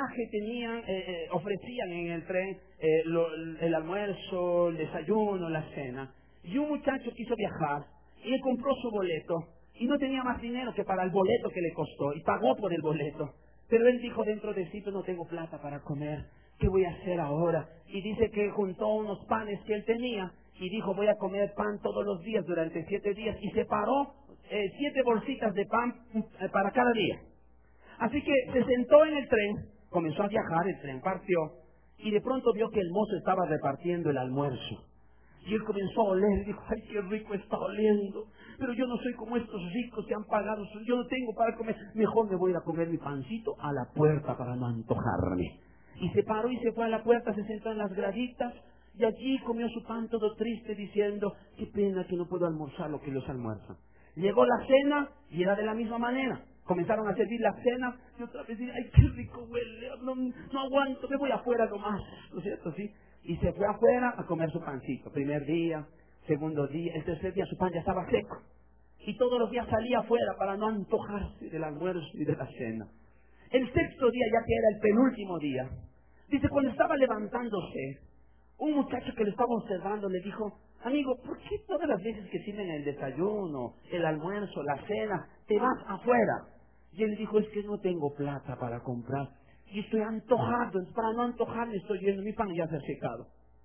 viaje ofrecían en el tren el almuerzo, el desayuno, la cena. Y un muchacho quiso viajar y él compró su boleto y no tenía más dinero que para el boleto que le costó y pagó por el boleto. Pero él dijo dentro de sí: no tengo plata para comer, ¿qué voy a hacer ahora? Y dice que juntó unos panes que él tenía y dijo: voy a comer pan todos los días durante 7 días, y separó 7 bolsitas de pan para cada día. Así que se sentó en el tren, comenzó a viajar, el tren partió y de pronto vio que el mozo estaba repartiendo el almuerzo. Y él comenzó a oler y dijo: ay, qué rico está oliendo, pero yo no soy como estos ricos que han pagado, yo no tengo para comer, mejor me voy a ir a comer mi pancito a la puerta para no antojarme. Y se paró y se fue a la puerta, se sentó en las graditas y allí comió su pan todo triste diciendo: qué pena que no puedo almorzar lo que los almuerzan. Llegó la cena y era de la misma manera. Comenzaron a servir la cena y otra vez decían: ay, qué rico huele, no aguanto, me voy afuera nomás, ¿no es cierto? ¿Sí? Y se fue afuera a comer su pancito. Primer día, segundo día, el tercer día su pan ya estaba seco. Y todos los días salía afuera para no antojarse del almuerzo y de la cena. El sexto día, ya que era el penúltimo día, dice, cuando estaba levantándose, un muchacho que lo estaba observando le dijo: amigo, ¿por qué todas las veces que sirven el desayuno, el almuerzo, la cena, te vas afuera? Y él dijo: es que no tengo plata para comprar y estoy antojado, entonces para no antojarme estoy viendo mi pan ya se ha secado.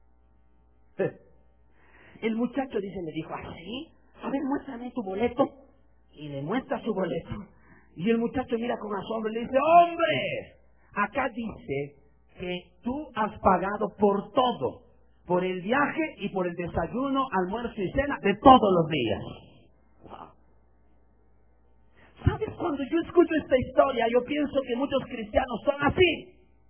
El muchacho le dijo: ¿así? A ver, muéstrame tu boleto. Y le muestra su boleto. Y el muchacho mira con asombro y le dice: ¡hombre! Acá dice que tú has pagado por todo, por el viaje y por el desayuno, almuerzo y cena de todos los días. Wow. ¿Sabes? Cuando yo escucho esta historia, yo pienso que muchos cristianos son así.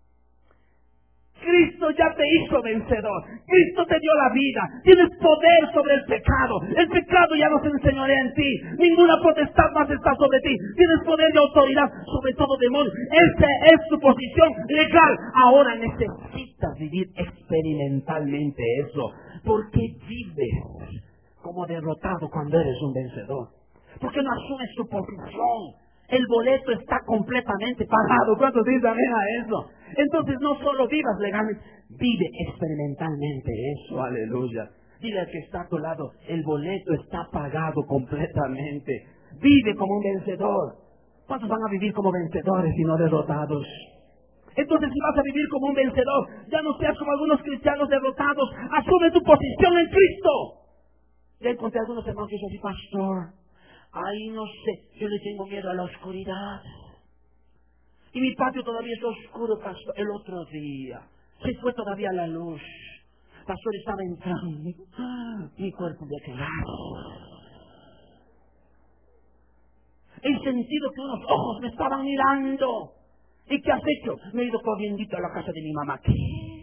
Cristo ya te hizo vencedor. Cristo te dio la vida. Tienes poder sobre el pecado. El pecado ya no se enseñorea en ti. Ninguna potestad más está sobre ti. Tienes poder y autoridad sobre todo demonio. Esa es tu posición legal. Ahora necesitas vivir experimentalmente eso. Porque vives como derrotado cuando eres un vencedor. Porque no asumes tu posición. El boleto está completamente pagado. ¿Cuántos dicen amén a eso? Entonces no solo vivas legalmente, vive experimentalmente eso. Aleluya. Dile al que está a tu lado: el boleto está pagado completamente. Vive como un vencedor. ¿Cuántos van a vivir como vencedores y no derrotados? Entonces, si vas a vivir como un vencedor, ya no seas como algunos cristianos derrotados. Asume tu posición en Cristo. Ya encontré algunos hermanos que dicen: sí, pastor, ay, no sé, yo le tengo miedo a la oscuridad. Y mi patio todavía está oscuro, pastor. El otro día se fue todavía la luz. Pastor, estaba entrando. Mi cuerpo me quedaba. He sentido que unos ojos me estaban mirando. ¿Y qué has hecho? Me he ido corriendito a la casa de mi mamá. ¿Qué?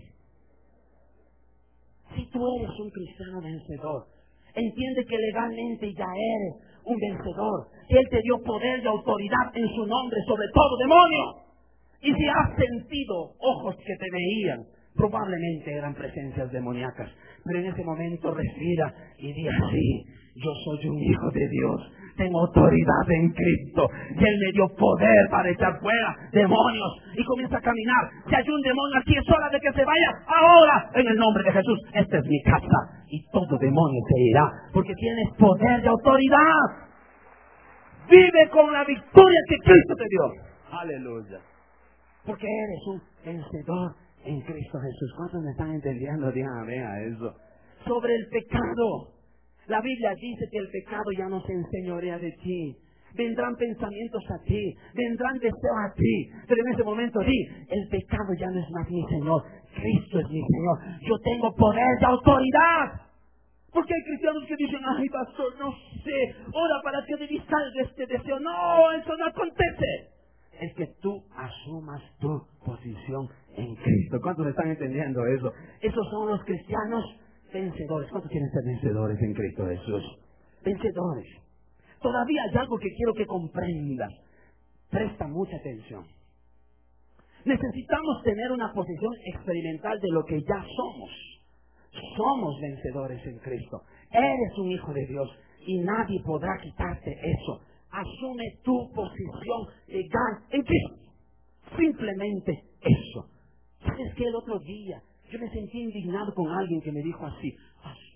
Si tú eres un cristiano vencedor, entiende que legalmente ya eres un vencedor. Él te dio poder y autoridad en su nombre sobre todo demonio. Y si has sentido ojos que te veían, probablemente eran presencias demoníacas. Pero en ese momento respira y di así: yo soy un hijo de Dios. Tengo autoridad en Cristo. Y Él me dio poder para echar fuera demonios. Y comienza a caminar. Si hay un demonio aquí, es hora de que se vaya ahora. En el nombre de Jesús. Esta es mi casa. Y todo demonio se irá. Porque tienes poder y autoridad. Vive con la victoria que Cristo te dio. Aleluya. Porque eres un vencedor en Cristo Jesús. ¿Cuántos me están entendiendo? Díganme a eso. Sobre el pecado. La Biblia dice que el pecado ya no se enseñorea de ti. Vendrán pensamientos a ti, vendrán deseos a ti, pero en ese momento di: el pecado ya no es más mi Señor, Cristo es mi Señor. Yo tengo poder y autoridad. Porque hay cristianos que dicen: ay, pastor, no sé, ora para que de mí salga este deseo. No, eso no acontece. Es que tú asumas tu posición en Cristo. ¿Cuántos están entendiendo eso? Esos son los cristianos vencedores. ¿Cuántos quieren ser vencedores en Cristo Jesús? Vencedores. Todavía hay algo que quiero que comprendas. Presta mucha atención. Necesitamos tener una posición experimental de lo que ya somos. Somos vencedores en Cristo. Eres un hijo de Dios y nadie podrá quitarte eso. Asume tu posición legal en Cristo. Simplemente eso. ¿Sabes qué? El otro día yo me sentí indignado con alguien que me dijo así: pastor,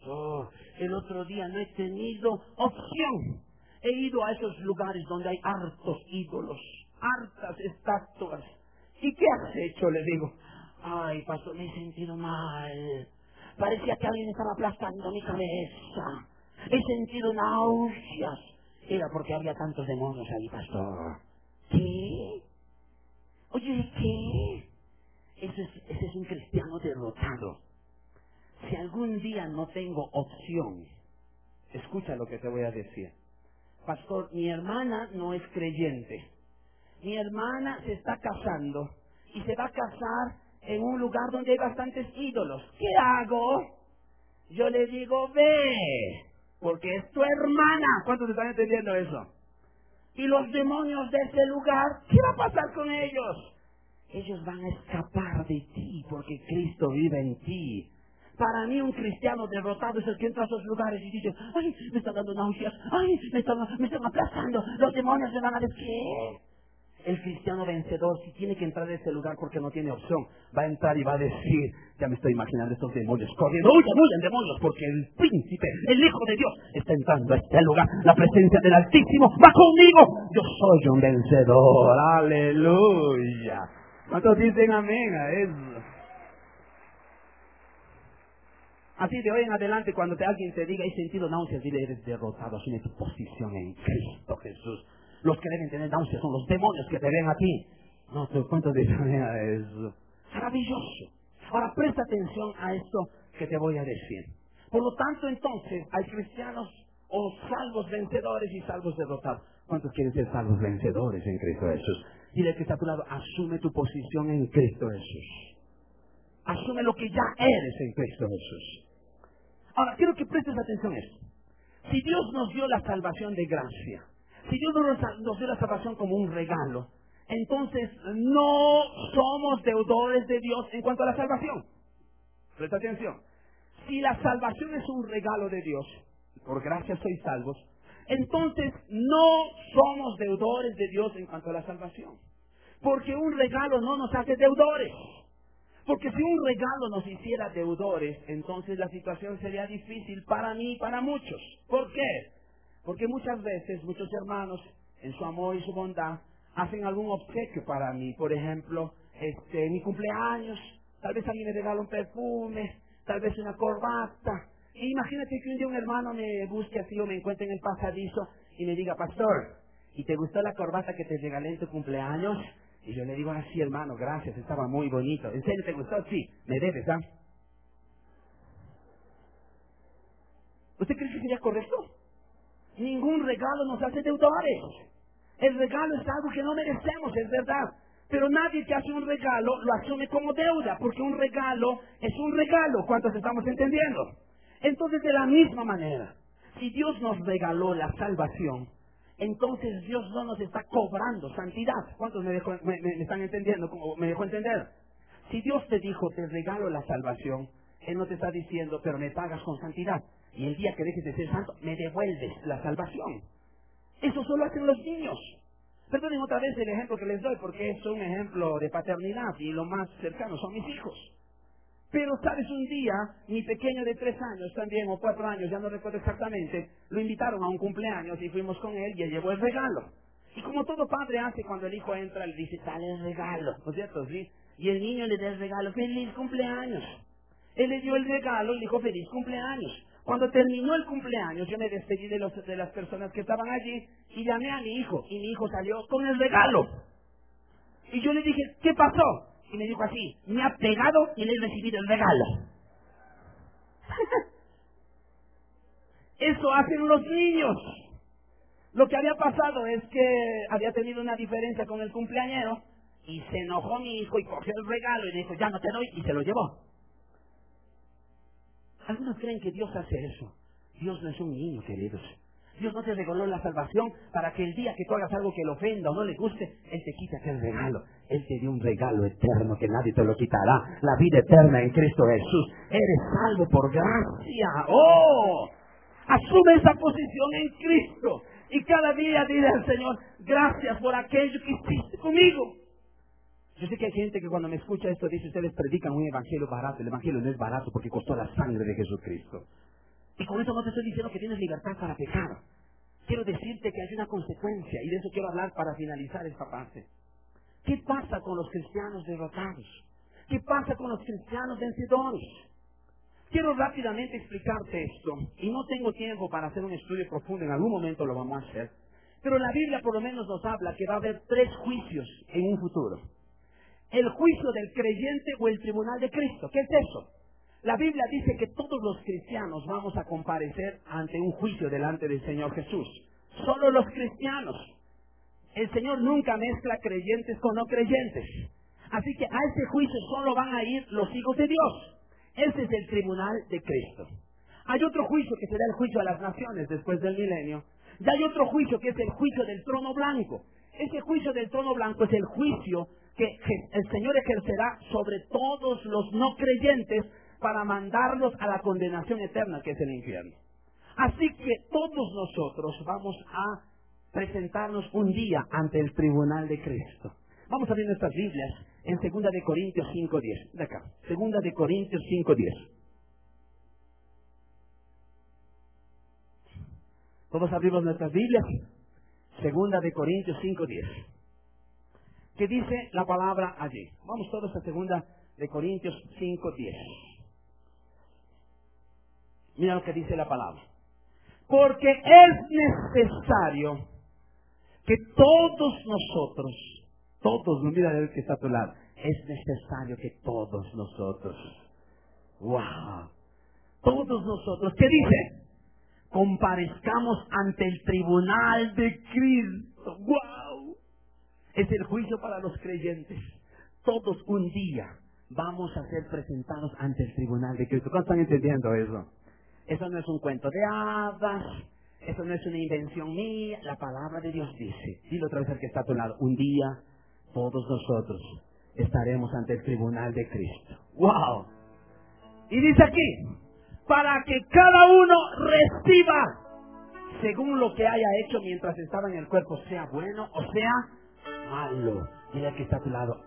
pastor, el otro día no he tenido opción. He ido a esos lugares donde hay hartos ídolos, hartas estatuas. ¿Y qué has hecho? Le digo. Ay, pastor, me he sentido mal. Parecía que alguien estaba aplastando mi cabeza. He sentido náuseas. Era porque había tantos demonios ahí, pastor. ¿Qué? Oye, ¿qué? Ese es un cristiano derrotado. Si algún día no tengo opción, escucha lo que te voy a decir. Pastor, mi hermana no es creyente. Mi hermana se está casando y se va a casar en un lugar donde hay bastantes ídolos. ¿Qué hago? Yo le digo, ve, porque es tu hermana. ¿Cuántos están entendiendo eso? Y los demonios de ese lugar, ¿qué va a pasar con ellos? Ellos van a escapar de ti porque Cristo vive en ti. Para mí un cristiano derrotado es el que entra a esos lugares y dice, ay, me están dando náuseas, ay, me están aplastando, los demonios me van a decir, ¿qué? El cristiano vencedor, si tiene que entrar a ese lugar porque no tiene opción, va a entrar y va a decir, ya me estoy imaginando estos demonios corriendo, huyan demonios, porque el príncipe, el Hijo de Dios, está entrando a este lugar, la presencia del Altísimo va conmigo, yo soy un vencedor, aleluya. ¿Cuántos dicen amén a eso? Así de hoy en adelante, cuando alguien te diga, he sentido náuseas, dile, eres derrotado, asume tu posición en Cristo Jesús. Los que deben tener náuseas son los demonios que te ven a ti. No te cuento de esa manera eso. Maravilloso. Ahora presta atención a esto que te voy a decir. Por lo tanto, entonces, hay cristianos o salvos vencedores y salvos derrotados. ¿Cuántos quieren ser salvos vencedores en Cristo Jesús? Dile que está a tu lado, asume tu posición en Cristo Jesús. Asume lo que ya eres en Cristo Jesús. Ahora, quiero que prestes atención a esto. Si Dios nos dio la salvación de gracia, si Dios nos dio la salvación como un regalo, entonces no somos deudores de Dios en cuanto a la salvación. Presta atención. Si la salvación es un regalo de Dios, por gracia sois salvos, entonces no somos deudores de Dios en cuanto a la salvación. Porque un regalo no nos hace deudores. Porque si un regalo nos hiciera deudores, entonces la situación sería difícil para mí y para muchos. ¿Por qué? Porque muchas veces, muchos hermanos, en su amor y su bondad, hacen algún obsequio para mí. Por ejemplo, mi cumpleaños, tal vez alguien me regala un perfume, tal vez una corbata. Y imagínate que un día un hermano me busque así o me encuentre en el pasadizo y me diga, pastor, ¿y te gustó la corbata que te regalé en tu cumpleaños? Y yo le digo, sí, hermano, gracias, estaba muy bonito. ¿En serio te gustó? Sí, me debes, ¿ah? ¿Usted cree que sería correcto? Ningún regalo nos hace deudores. El regalo es algo que no merecemos, es verdad. Pero nadie que hace un regalo lo asume como deuda, porque un regalo es un regalo. ¿Cuántos estamos entendiendo? Entonces, de la misma manera, si Dios nos regaló la salvación, entonces Dios no nos está cobrando santidad. ¿Cuántos me están entendiendo? ¿Cómo me dejó entender? Si Dios te dijo, te regalo la salvación, Él no te está diciendo, pero me pagas con santidad. Y el día que dejes de ser santo, me devuelves la salvación. Eso solo hacen los niños. Perdonen otra vez el ejemplo que les doy, porque es un ejemplo de paternidad y lo más cercano son mis hijos. Pero, ¿sabes? Un día, mi pequeño de 3 años también, o 4 años, ya no recuerdo exactamente, lo invitaron a un cumpleaños y fuimos con él y él llevó el regalo. Y como todo padre hace cuando el hijo entra, le dice, dale el regalo, ¿no es cierto? ¿Sí? Y el niño le da el regalo, feliz cumpleaños. Él le dio el regalo y le dijo, feliz cumpleaños. Cuando terminó el cumpleaños, yo me despedí de las personas que estaban allí y llamé a mi hijo. Y mi hijo salió con el regalo. Y yo le dije, ¿qué pasó? Y me dijo así, me ha pegado y le he recibido el regalo. Eso hacen los niños. Lo que había pasado es que había tenido una diferencia con el cumpleañero y se enojó mi hijo y cogió el regalo y dijo, ya no te doy, y se lo llevó. Algunos creen que Dios hace eso. Dios no es un niño, queridos. Dios no te regaló la salvación para que el día que tú hagas algo que le ofenda o no le guste, Él te quita aquel regalo. Él te dio un regalo eterno que nadie te lo quitará. La vida eterna en Cristo Jesús. Eres salvo por gracia. ¡Oh! Asume esa posición en Cristo. Y cada día dile al Señor, gracias por aquello que hiciste conmigo. Yo sé que hay gente que cuando me escucha esto dice, ustedes predican un evangelio barato. El evangelio no es barato porque costó la sangre de Jesucristo. Y con eso no te estoy diciendo que tienes libertad para pecar. Quiero decirte que hay una consecuencia, y de eso quiero hablar para finalizar esta parte. ¿Qué pasa con los cristianos derrotados? ¿Qué pasa con los cristianos vencedores? Quiero rápidamente explicarte esto, y no tengo tiempo para hacer un estudio profundo, en algún momento lo vamos a hacer. Pero la Biblia por lo menos nos habla que va a haber 3 juicios en un futuro. El juicio del creyente o el tribunal de Cristo. ¿Qué es eso? La Biblia dice que todos los cristianos vamos a comparecer ante un juicio delante del Señor Jesús. Solo los cristianos. El Señor nunca mezcla creyentes con no creyentes. Así que a ese juicio solo van a ir los hijos de Dios. Ese es el tribunal de Cristo. Hay otro juicio que será el juicio a las naciones después del milenio. Y hay otro juicio que es el juicio del trono blanco. Ese juicio del trono blanco es el juicio que el Señor ejercerá sobre todos los no creyentes para mandarlos a la condenación eterna, que es el infierno. Así que todos nosotros vamos a presentarnos un día ante el tribunal de Cristo. Vamos a abrir nuestras Biblias en 2 de Corintios 5:10. De acá, 2 de Corintios 5:10. Todos abrimos nuestras Biblias. 2 de Corintios 5:10. ¿Qué dice la palabra allí? Vamos todos a 2 de Corintios 5:10. Mira lo que dice la palabra. Porque es necesario que todos nosotros, mira el que está a tu lado, es necesario que todos nosotros, wow, todos nosotros, ¿qué dice? Comparezcamos ante el tribunal de Cristo. ¡Wow! Es el juicio para los creyentes. Todos un día vamos a ser presentados ante el tribunal de Cristo. ¿Cómo están entendiendo eso? Eso no es un cuento de hadas, eso no es una invención mía. La palabra de Dios dice, dilo otra vez al que está a tu lado, un día todos nosotros estaremos ante el tribunal de Cristo. ¡Wow! Y dice aquí, para que cada uno reciba según lo que haya hecho mientras estaba en el cuerpo, sea bueno o sea malo. Dile que está a tu lado,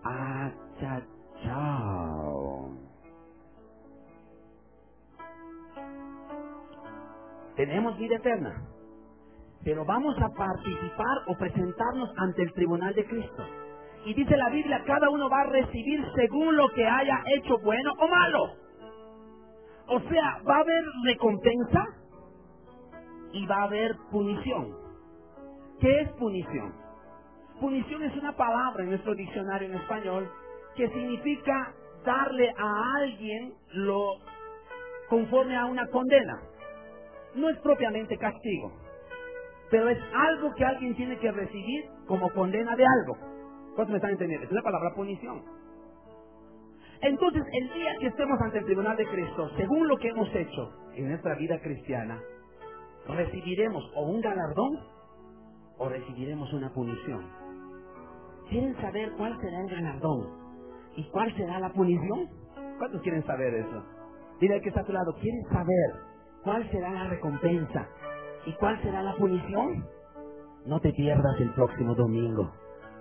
chao. Tenemos vida eterna, pero vamos a participar o presentarnos ante el tribunal de Cristo. Y dice la Biblia, cada uno va a recibir según lo que haya hecho bueno o malo. O sea, va a haber recompensa y va a haber punición. ¿Qué es punición? Punición es una palabra en nuestro diccionario en español que significa darle a alguien lo conforme a una condena. No es propiamente castigo, pero es algo que alguien tiene que recibir como condena de algo. ¿Cuántos me están entendiendo? Es la palabra punición. Entonces, el día que estemos ante el tribunal de Cristo, según lo que hemos hecho en nuestra vida cristiana, recibiremos o un galardón o recibiremos una punición. ¿Quieren saber cuál será el galardón y cuál será la punición? ¿Cuántos quieren saber eso? Dile al que está a tu lado, ¿quieren saber cuál será la recompensa y cuál será la punición? No te pierdas el próximo domingo.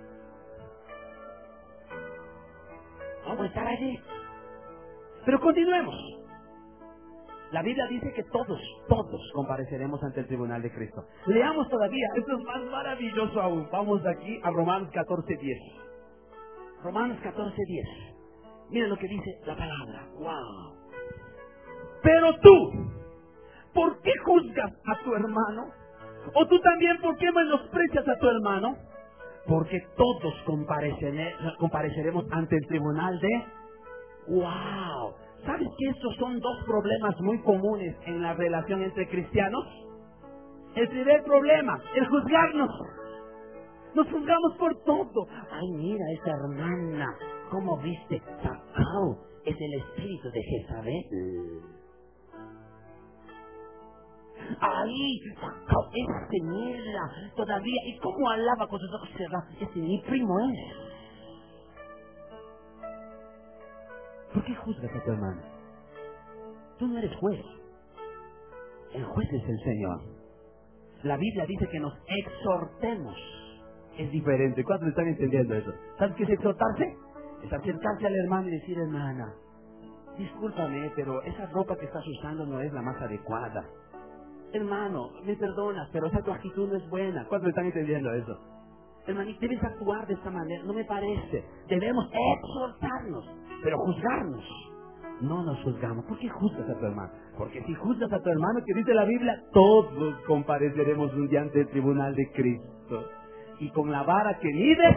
Vamos a estar allí. Pero continuemos. La Biblia dice que todos compareceremos ante el tribunal de Cristo. Leamos todavía, esto es más maravilloso aún. Vamos aquí a Romanos 14:10. Romanos 14:10. Mira lo que dice la palabra. ¡Wow! Pero tú, ¿por qué juzgas a tu hermano? ¿O tú también por qué menosprecias a tu hermano? Porque todos compareceremos ante el tribunal de... ¡Wow! ¿Sabes que estos son 2 problemas muy comunes en la relación entre cristianos? El primer problema, el juzgarnos. Nos juzgamos por todo. Ay, mira esa hermana, ¿cómo viste? Sacao, es el espíritu de Jezabel. Ay, Sacao, ese mierda, todavía, ¿y cómo alaba con sus ojos cerrados? Ese mi primo es. ¿Por qué juzgas a tu hermano? Tú no eres juez. El juez es el Señor. La Biblia dice que nos exhortemos. Es diferente. ¿Cuántos están entendiendo eso? ¿Sabes qué es exhortarse? Es acercarse al hermano y decir, hermana, discúlpame, pero esa ropa que estás usando no es la más adecuada. Hermano, me perdonas, pero esa tu actitud no es buena. ¿Cuántos están entendiendo eso? Hermano, debes actuar de esta manera, no me parece. Debemos exhortarnos, pero juzgarnos. No nos juzgamos. ¿Por qué juzgas a tu hermano? Porque si juzgas a tu hermano, que dice la Biblia, todos compareceremos un día ante el tribunal de Cristo. Y con la vara que mides,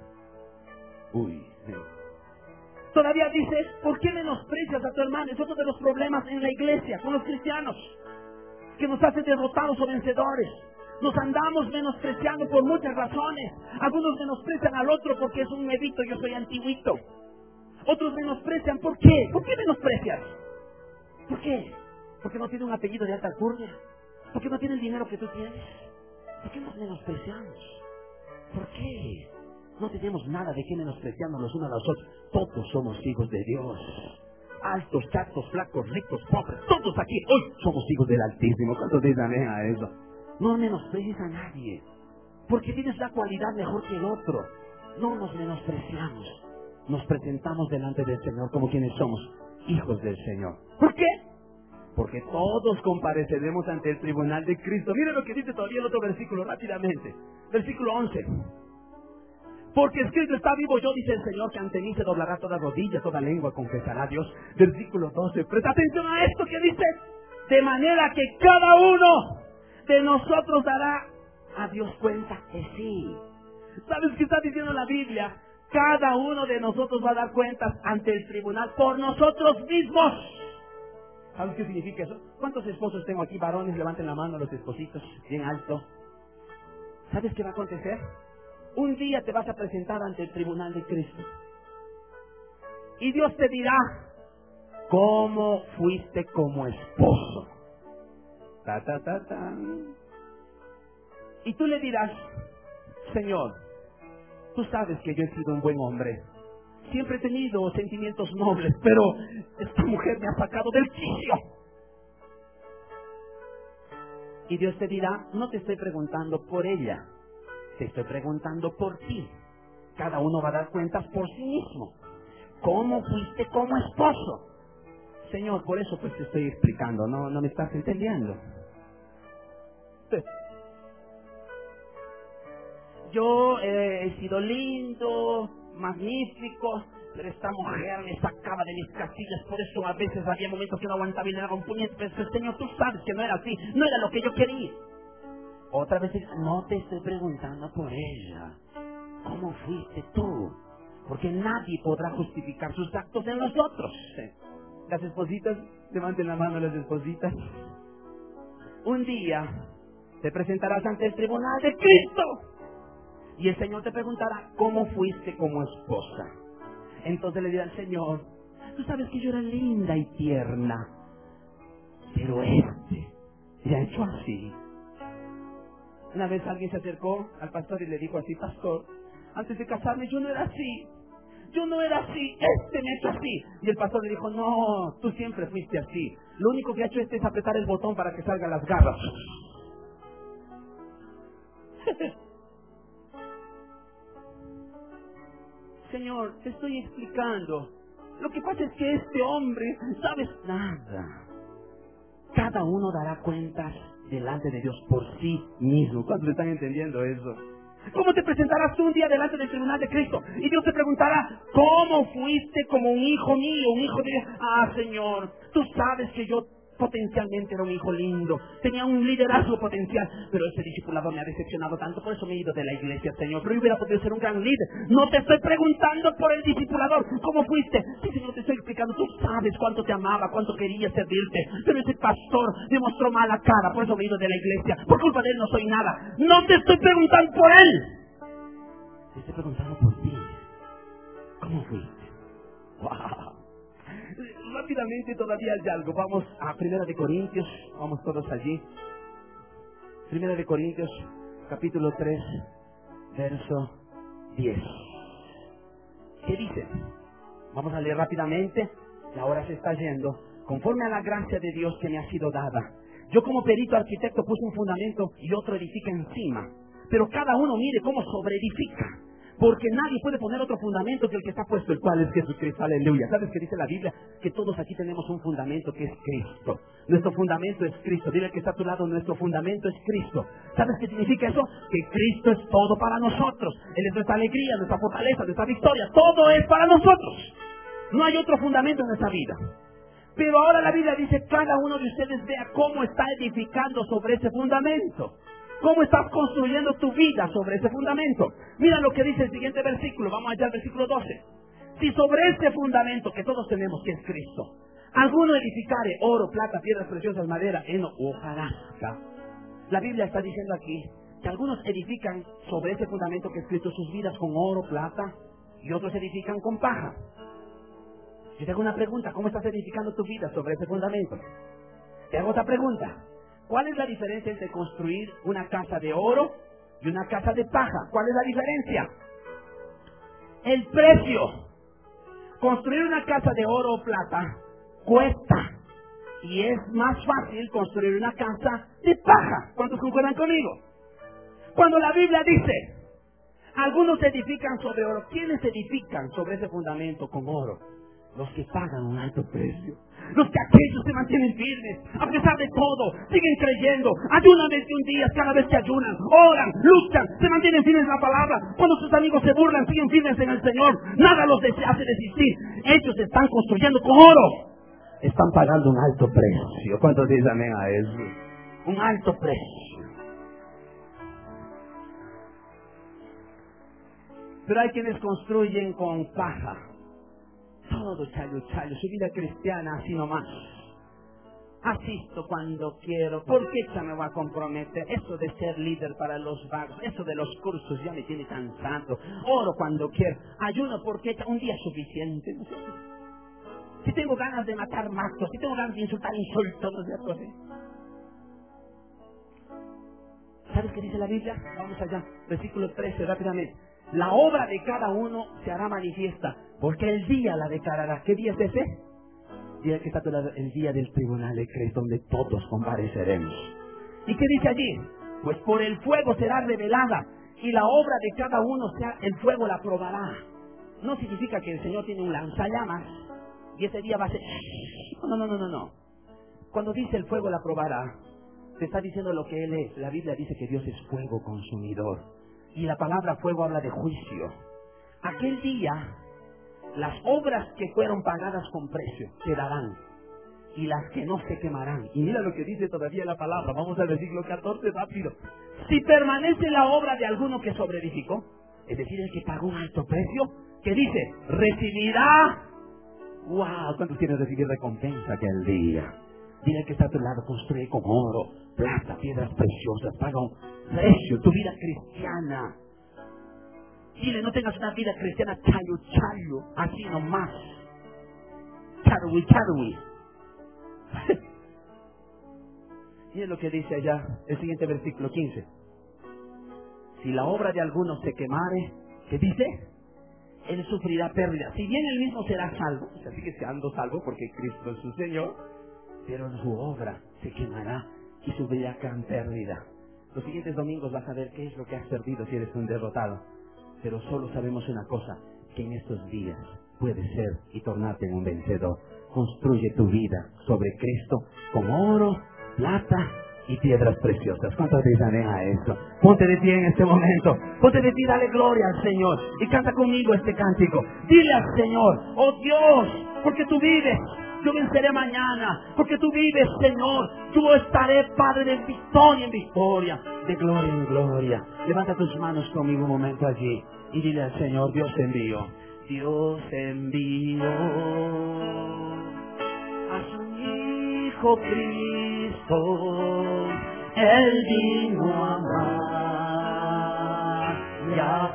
todavía dices, ¿por qué menosprecias a tu hermano? Es otro de los problemas en la iglesia, con los cristianos, que nos hace derrotados o vencedores. Nos andamos menospreciando por muchas razones. Algunos menosprecian al otro porque es un nuevito, yo soy antiguito. Otros menosprecian, ¿por qué? ¿Por qué menosprecias? ¿Por qué? ¿Porque no tiene un apellido de alta alcurnia? ¿Porque no tiene el dinero que tú tienes? ¿Por qué nos menospreciamos? ¿Por qué? No tenemos nada de qué menospreciarnos los unos a los otros. Todos somos hijos de Dios. Altos, chatos, flacos, ricos, pobres, todos aquí hoy somos hijos del Altísimo. ¿Cuántos dicen amén a eso? No menosprecies a nadie, porque tienes la cualidad mejor que el otro. No nos menospreciamos. Nos presentamos delante del Señor como quienes somos, hijos del Señor. ¿Por qué? Porque todos compareceremos ante el tribunal de Cristo. Miren lo que dice todavía el otro versículo rápidamente. Versículo 11. Porque escrito está, vivo yo, dice el Señor, que ante mí se doblará toda rodilla, toda lengua confesará a Dios. Versículo 12. Presta atención a esto que dice. De manera que cada uno de nosotros dará a Dios cuenta que sí. ¿Sabes qué está diciendo la Biblia? Cada uno de nosotros va a dar cuentas ante el tribunal por nosotros mismos. ¿Sabes qué significa eso? ¿Cuántos esposos tengo aquí? Varones, levanten la mano los espositos, bien alto. ¿Sabes qué va a acontecer? Un día te vas a presentar ante el tribunal de Cristo. Y Dios te dirá, ¿cómo fuiste como esposo? Y tú le dirás, Señor, tú sabes que yo he sido un buen hombre. Siempre he tenido sentimientos nobles, pero esta mujer me ha sacado del quicio. Y Dios te dirá, no te estoy preguntando por ella, te estoy preguntando por ti. Cada uno va a dar cuentas por sí mismo. ¿Cómo fuiste como esposo? Señor, por eso pues te estoy explicando, no me estás entendiendo. Yo he sido lindo, magnífico, pero esta mujer me sacaba de mis casillas, por eso a veces había momentos que no aguantaba y le daba un puñete. Pero Señor, tú sabes que no era así, no era lo que yo quería. Otra vez, no te estoy preguntando por ella, ¿cómo fuiste tú? Porque nadie podrá justificar sus actos en los otros. Las espositas, levanten la mano las espositas. Un día te presentarás ante el tribunal de Cristo y el Señor te preguntará, ¿cómo fuiste como esposa? Entonces le dirá al Señor, tú sabes que yo era linda y tierna, pero me ha hecho así. Una vez alguien se acercó al pastor y le dijo así, pastor, antes de casarme yo no era así, me ha hecho así. Y el pastor le dijo, no, tú siempre fuiste así, lo único que ha hecho es apretar el botón para que salgan las garras. Señor, te estoy explicando. Lo que pasa es que este hombre, ¿sabes? Nada. Cada uno dará cuentas delante de Dios por sí mismo. ¿Cuántos están entendiendo eso? ¿Cómo te presentarás tú un día delante del tribunal de Cristo? Y Dios te preguntará, ¿cómo fuiste como un hijo mío, un hijo de Dios? Ah, Señor, tú sabes que yo potencialmente era un hijo lindo, tenía un liderazgo potencial, pero ese discipulador me ha decepcionado tanto, por eso me he ido de la iglesia, Señor. Pero yo hubiera podido ser un gran líder. No te estoy preguntando por el discipulador, ¿cómo fuiste? Sí, Señor, te estoy explicando, tú sabes cuánto te amaba, cuánto quería servirte, pero ese pastor me mostró mala cara, por eso me he ido de la iglesia. Por culpa de él no soy nada. No te estoy preguntando por él, te estoy preguntando por ti. ¿Cómo fuiste? ¡Wow! Rápidamente todavía hay algo. Vamos a 1 de Corintios. Vamos todos allí. 1 de Corintios, capítulo 3, verso 10. ¿Qué dice? Vamos a leer rápidamente. La hora se está yendo. Conforme a la gracia de Dios que me ha sido dada, yo como perito arquitecto puse un fundamento y otro edifica encima. Pero cada uno mire cómo sobreedifica. Porque nadie puede poner otro fundamento que el que está puesto, el cual es Jesucristo. Aleluya. ¿Sabes qué dice la Biblia? Que todos aquí tenemos un fundamento que es Cristo. Nuestro fundamento es Cristo. Dile al que está a tu lado, nuestro fundamento es Cristo. ¿Sabes qué significa eso? Que Cristo es todo para nosotros. Él es nuestra alegría, nuestra fortaleza, nuestra victoria. Todo es para nosotros. No hay otro fundamento en nuestra vida. Pero ahora la Biblia dice, cada uno de ustedes vea cómo está edificando sobre ese fundamento. ¿Cómo estás construyendo tu vida sobre ese fundamento? Mira lo que dice el siguiente versículo. Vamos allá al versículo 12. Si sobre ese fundamento que todos tenemos, que es Cristo, alguno edificare oro, plata, piedras preciosas, madera, heno o hojarasca. La Biblia está diciendo aquí que algunos edifican sobre ese fundamento que es Cristo sus vidas con oro, plata, y otros edifican con paja. Yo te hago una pregunta. ¿Cómo estás edificando tu vida sobre ese fundamento? Te hago otra pregunta. ¿Cuál es la diferencia entre construir una casa de oro y una casa de paja? ¿Cuál es la diferencia? El precio. Construir una casa de oro o plata cuesta. Y es más fácil construir una casa de paja. ¿Cuántos concuerdan conmigo? Cuando la Biblia dice, algunos edifican sobre oro. ¿Quiénes edifican sobre ese fundamento con oro? Los que pagan un alto precio. Los que aquellos se mantienen firmes, a pesar de todo, siguen creyendo, ayunan 21 días cada vez que ayunan, oran, luchan, se mantienen firmes en la palabra. Cuando sus amigos se burlan, siguen firmes en el Señor. Nada los hace desistir. Ellos están construyendo con oro. Están pagando un alto precio. ¿Cuántos dicen amén a eso? Un alto precio. Pero hay quienes construyen con paja. Todo chayo, su vida cristiana así nomás. Asisto cuando quiero. ¿Por qué ya me voy a comprometer? Eso de ser líder para los vagos, eso de los cursos ya me tiene cansado. Oro cuando quiero. Ayuno porque un día es suficiente. ¿No? Si tengo ganas de matar, mato. Si tengo ganas de insultar, insulto. ¿No es cierto? ¿Sabes qué dice la Biblia? Vamos allá. Versículo 13, rápidamente. La obra de cada uno se hará manifiesta, porque el día la declarará. ¿Qué día es ese? Día que está el día del tribunal de Cristo, donde todos compareceremos. ¿Y qué dice allí? Pues por el fuego será revelada, y la obra de cada uno, el fuego la probará. No significa que el Señor tiene un lanzallamas, y ese día va a ser... No. Cuando dice el fuego la probará, te está diciendo lo que Él es. La Biblia dice que Dios es fuego consumidor. Y la palabra fuego habla de juicio. Aquel día, las obras que fueron pagadas con precio quedarán, y las que no se quemarán. Y mira lo que dice todavía la palabra. Vamos al versículo 14, rápido. Si permanece la obra de alguno que sobreedificó, es decir, el que pagó un alto precio, que dice, recibirá. ¡Wow! ¿Cuántos quieren recibir recompensa aquel día? Dile que está a tu lado, construye con oro, plata, piedras preciosas, paga un precio, tu vida cristiana. Dile, no tengas una vida cristiana chayo, así nomás. Charui. Mire lo que dice allá, el siguiente versículo 15. Si la obra de alguno se quemare, ¿qué dice? Él sufrirá pérdida. Si bien él mismo será salvo, o sea, sigue siendo salvo porque Cristo es su Señor, pero su obra se quemará y sufrirá gran pérdida. Los siguientes domingos vas a ver qué es lo que has perdido si eres un derrotado. Pero solo sabemos una cosa, que en estos días puedes ser y tornarte en un vencedor. Construye tu vida sobre Cristo con oro, plata y piedras preciosas. ¿Cuántos dicen a eso? Ponte de pie en este momento. Ponte de pie, dale gloria al Señor. Y canta conmigo este cántico. Dile al Señor, oh Dios, porque tú vives. Yo venceré mañana, porque tú vives, Señor. Yo estaré, Padre, de victoria en victoria, de gloria en gloria. Levanta tus manos conmigo un momento allí y dile al Señor, Dios envió. Dios envió a su Hijo Cristo. Él vino a amar y a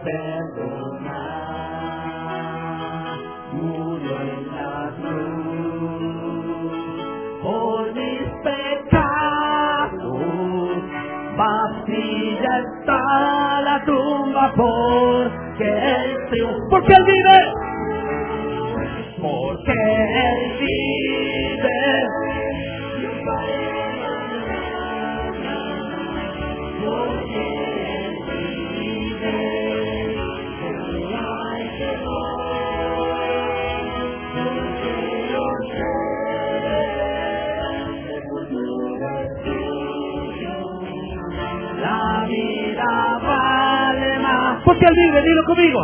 perdonar. Murió en la cruz por mis pecados. Vacía está la tumba porque Él triunfó. Porque Él vive. Porque Él vive. Porque Él vive. porque Él vive, dilo conmigo.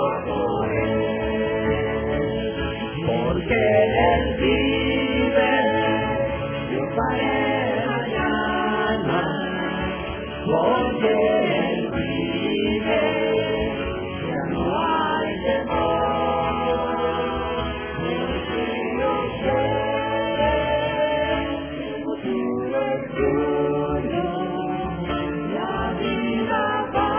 Porque Él vive, yo paré mañana. Porque Él vive, ya no hay temor. Porque yo sé, el futuro es tuyo, la vida va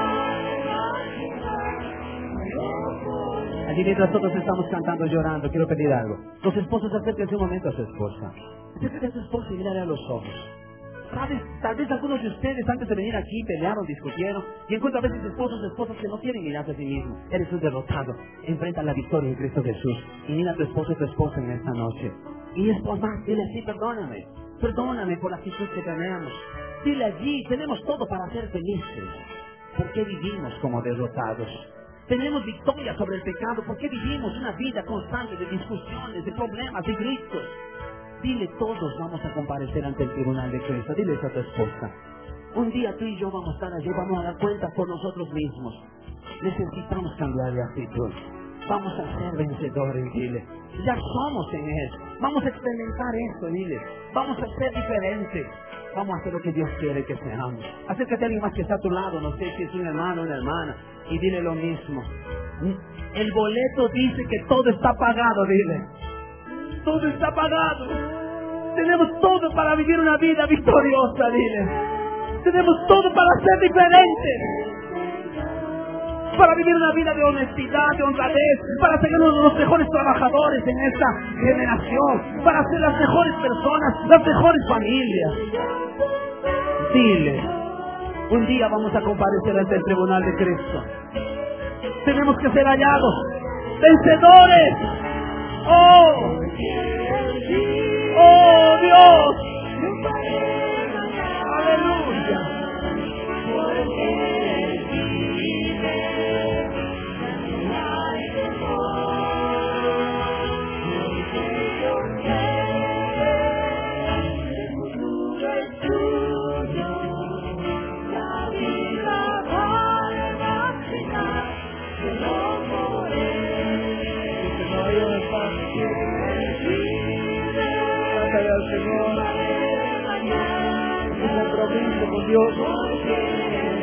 a aquí mientras todos estamos cantando, llorando, quiero pedir algo. Los esposos, acérquense un momento a su esposa. Acérquense a su esposa y mírale a los ojos. ¿Sabes? Tal vez algunos de ustedes antes de venir aquí pelearon, discutieron y encuentran a veces esposas que no quieren mirarse a sí mismos. Eres un derrotado. Enfrenta la victoria en Cristo Jesús y mira a tu esposo y tu esposa en esta noche. Y esposa, dile así, perdóname. Perdóname por la actitud que tenemos. Dile allí, tenemos todo para ser felices. ¿Por qué vivimos como derrotados? Tenemos victoria sobre el pecado. ¿Por qué vivimos una vida constante de discusiones, de problemas, de gritos? Dile, todos vamos a comparecer ante el tribunal de Cristo. Dile eso a tu esposa. Un día tú y yo vamos a estar allí, vamos a dar cuenta por nosotros mismos. Necesitamos cambiar de actitud. Vamos a ser vencedores, dile. Ya somos en Él. Vamos a experimentar esto, dile. Vamos a ser diferentes. Vamos a hacer lo que Dios quiere que seamos. Acércate a alguien más que está a tu lado, no sé si es un hermano o una hermana, y dile lo mismo. El boleto dice que todo está pagado, dile. Todo está pagado. Tenemos todo para vivir una vida victoriosa, dile. Tenemos todo para ser diferentes. Para vivir una vida de honestidad, de honradez, para ser uno de los mejores trabajadores en esta generación, para ser las mejores personas, las mejores familias. Dile, un día vamos a comparecer ante el tribunal de Cristo. Tenemos que ser hallados vencedores. ¡Oh! ¡Oh, Dios! ¡Aleluya! Señor, es el compromiso con Dios.